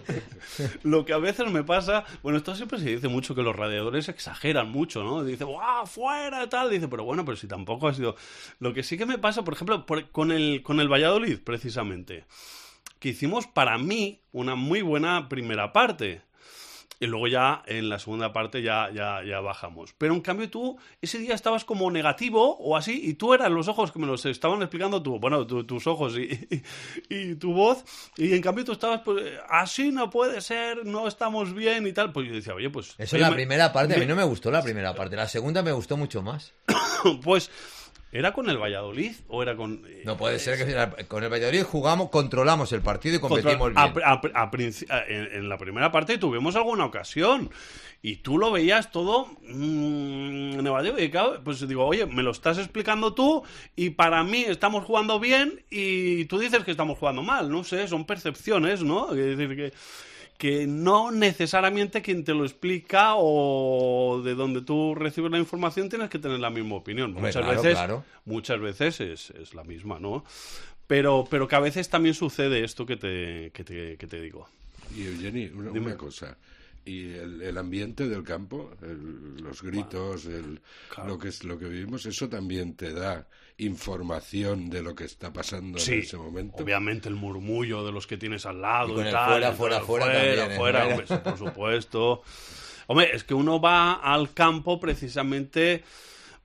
lo que a veces me pasa, bueno, esto siempre se dice mucho que los radiadores exageran mucho, ¿no? Dice, ¡guau, fuera! Tal, dice, pero bueno, pero si tampoco ha sido... Lo que sí que me pasa, por ejemplo, por- con el, con el Valladolid, precisamente, que hicimos para mí una muy buena primera parte. Y luego ya en la segunda parte ya, ya, ya bajamos. Pero en cambio tú ese día estabas como negativo o así, y tú eras los ojos que me los estaban explicando tú, bueno, tu- tus ojos y, y, y tu voz, y en cambio tú estabas pues así no puede ser, no estamos bien y tal. Pues yo decía, oye, pues... Eso oye, es la me- primera parte. A mí me- no me gustó la primera parte. La segunda me gustó mucho más. Pues... ¿Era con el Valladolid o era con...? eh, No puede ser que sea- con el Valladolid jugamos, controlamos el partido y competimos Contra- bien. a- a- a princi- a- en, en la primera parte tuvimos alguna ocasión y tú lo veías todo mmm, en el Valladolid, y claro, pues digo, oye, me lo estás explicando tú y para mí estamos jugando bien y tú dices que estamos jugando mal, no sé, son percepciones, ¿no? Es decir, que, que no necesariamente quien te lo explica o de donde tú recibes la información tienes que tener la misma opinión. Hombre, Muchas claro, veces, claro. muchas veces es, es la misma, ¿no? Pero, pero que a veces también sucede esto que te, que te, que te digo. Y Eugeni, una, Dime. una cosa. Y el, el ambiente del campo, el- los gritos, el, Claro. lo que es lo que vivimos, eso también te da información de lo que está pasando Sí, en ese momento. obviamente el murmullo de los que tienes al lado Y y, con el tal, fuera, y fuera, tal, fuera fuera, también, ¿eh? fuera, Fuera. hombre, sí, por supuesto. Hombre, es que uno va al campo precisamente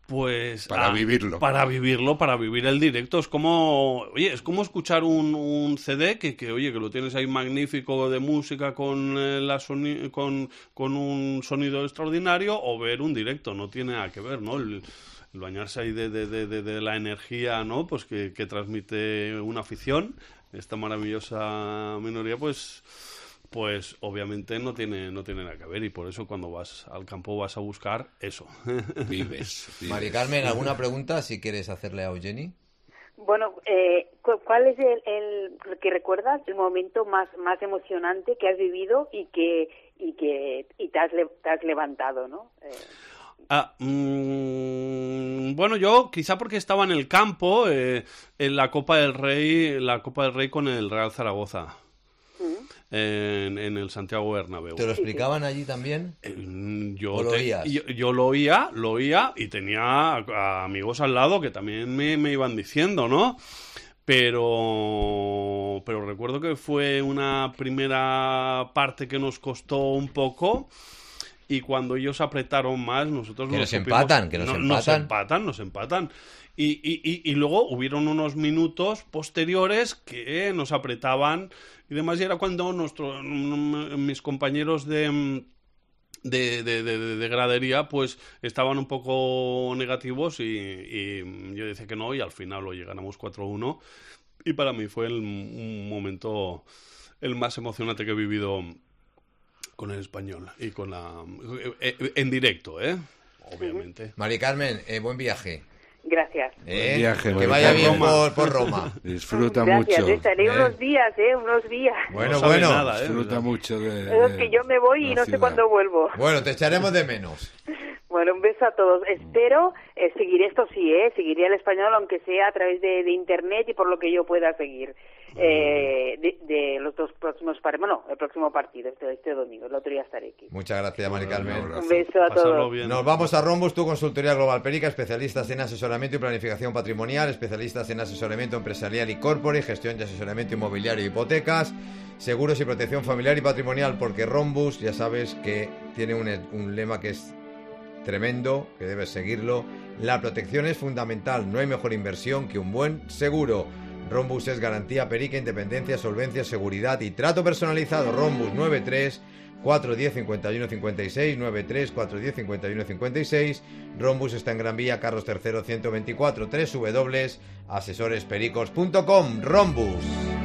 Pues para ah, vivirlo. Para vivirlo, para vivir el directo. Es como, oye, es como escuchar un, un C D que, que, oye, que lo tienes ahí magnífico de música con, eh, la soni- con, con un sonido extraordinario, o ver un directo. No tiene nada que ver, ¿no? El, el bañarse ahí de, de, de, de, de la energía, ¿no? Pues que, que transmite una afición, esta maravillosa minoría, pues... pues obviamente no tiene no tiene nada que ver, y por eso cuando vas al campo vas a buscar eso. Vives. vives. Mari Carmen, ¿alguna pregunta si quieres hacerle a Eugeni? Bueno, eh, cu- ¿cuál es el, el que recuerdas el momento más más emocionante que has vivido y que y que y te has, le- te has levantado, ¿no? Eh, Ah, mm, bueno, yo quizá porque estaba en el campo, eh, en la Copa del Rey, la Copa del Rey con el Real Zaragoza. En, en el Santiago Bernabéu. ¿Te lo explicaban allí también? Eh, Yo, ¿O lo te- oías? yo, yo lo oía, lo oía y tenía a- a amigos al lado que también me, me iban diciendo, ¿no? Pero, pero recuerdo que fue una primera parte que nos costó un poco, y cuando ellos apretaron más, nosotros Que no nos supimos- empatan, que nos no- empatan. Nos empatan, nos empatan. Y, y, y, y luego hubieron unos minutos posteriores que nos apretaban y demás, y era cuando nuestro, mis compañeros de, de, de, de, de gradería pues estaban un poco negativos, y, y yo decía que no, y al final lo ganamos cuatro uno, y para mí fue el, un momento el más emocionante que he vivido con el Español y con la en directo, ¿eh? Obviamente. Mari Carmen, eh, buen viaje. gracias. ¿Eh? Buen viaje, que Mari vaya Carmen. bien por, por Roma. Disfruta Gracias, mucho. estaré ¿eh? unos días, ¿eh? Unos días. Bueno, No sabe bueno. nada, ¿eh? Disfruta mucho de, Pero es de que yo me voy y la no sé ciudad. cuándo vuelvo. Bueno, te echaremos de menos. Bueno, un beso a todos. Espero eh, seguir esto, sí, ¿eh? Seguiré el Español, aunque sea a través de, de Internet y por lo que yo pueda seguir. Eh, de, de los dos próximos partidos. Bueno, el próximo partido, este, este domingo. El otro día estaré aquí. Muchas gracias, Mari Carmen. Un beso a Pasarlo todos. bien. Nos vamos a Rombus, tu consultoría Global Perica, especialistas en asesoramiento y planificación patrimonial, especialistas en asesoramiento empresarial y corporate, gestión y asesoramiento inmobiliario y hipotecas, seguros y protección familiar y patrimonial, porque Rombus, ya sabes que tiene un, un lema que es tremendo, que debes seguirlo. La protección es fundamental, no hay mejor inversión que un buen seguro. Rombus es garantía perica, independencia, solvencia, seguridad y trato personalizado. Rombus nueve tres cuatro uno cero cinco uno cinco seis, nueve tres cuatro uno cero cinco uno cinco seis. Rombus está en Gran Vía, Carlos tercero ciento veinticuatro, doble u doble u doble u punto asesores pericos punto com. Rombus.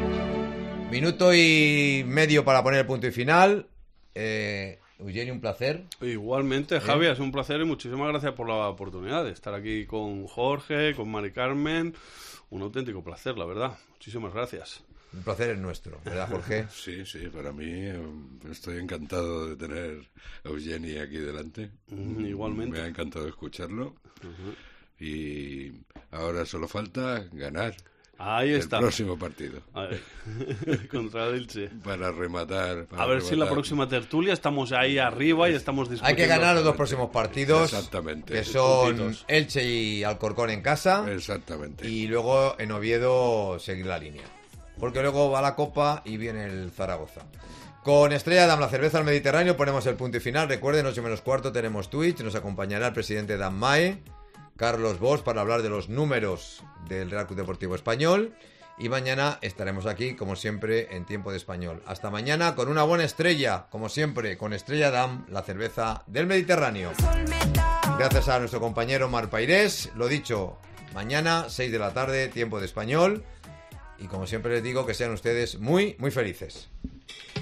Minuto y medio para poner el punto y final. Eh, Eugeni, un placer. Igualmente, Javi, es un placer y muchísimas gracias por la oportunidad de estar aquí con Jorge, con Mari Carmen. Un auténtico placer, la verdad. Muchísimas gracias. Un placer es nuestro, ¿verdad, Jorge? Sí, sí, para mí eh, estoy encantado de tener a Eugeni aquí delante. Mm, igualmente. Me ha encantado escucharlo. Uh-huh. Y ahora solo falta ganar Ahí está. el próximo partido. Ahí. Contra el Elche. Para rematar. Para A ver si en la rematar. próxima tertulia estamos ahí arriba y estamos discutiendo. Hay que ganar los dos próximos partidos. Exactamente. Que son Puntitos. Elche y Alcorcón en casa. Exactamente. Y luego en Oviedo seguir la línea. Porque luego va la Copa y viene el Zaragoza. Con Estrella Damm, la cerveza al Mediterráneo, ponemos el punto y final. Recuerden, ocho menos cuarto tenemos Twitch. Nos acompañará el presidente Damm Mae, Carlos Bosch, para hablar de los números del Real Club Deportivo Español. Y mañana estaremos aquí, como siempre, en Tiempo de Español. Hasta mañana con una buena estrella, como siempre, con Estrella Damm, la cerveza del Mediterráneo. Gracias a nuestro compañero Mar Pairés. Lo dicho, mañana, seis de la tarde, Tiempo de Español. Y como siempre les digo, que sean ustedes muy, muy felices.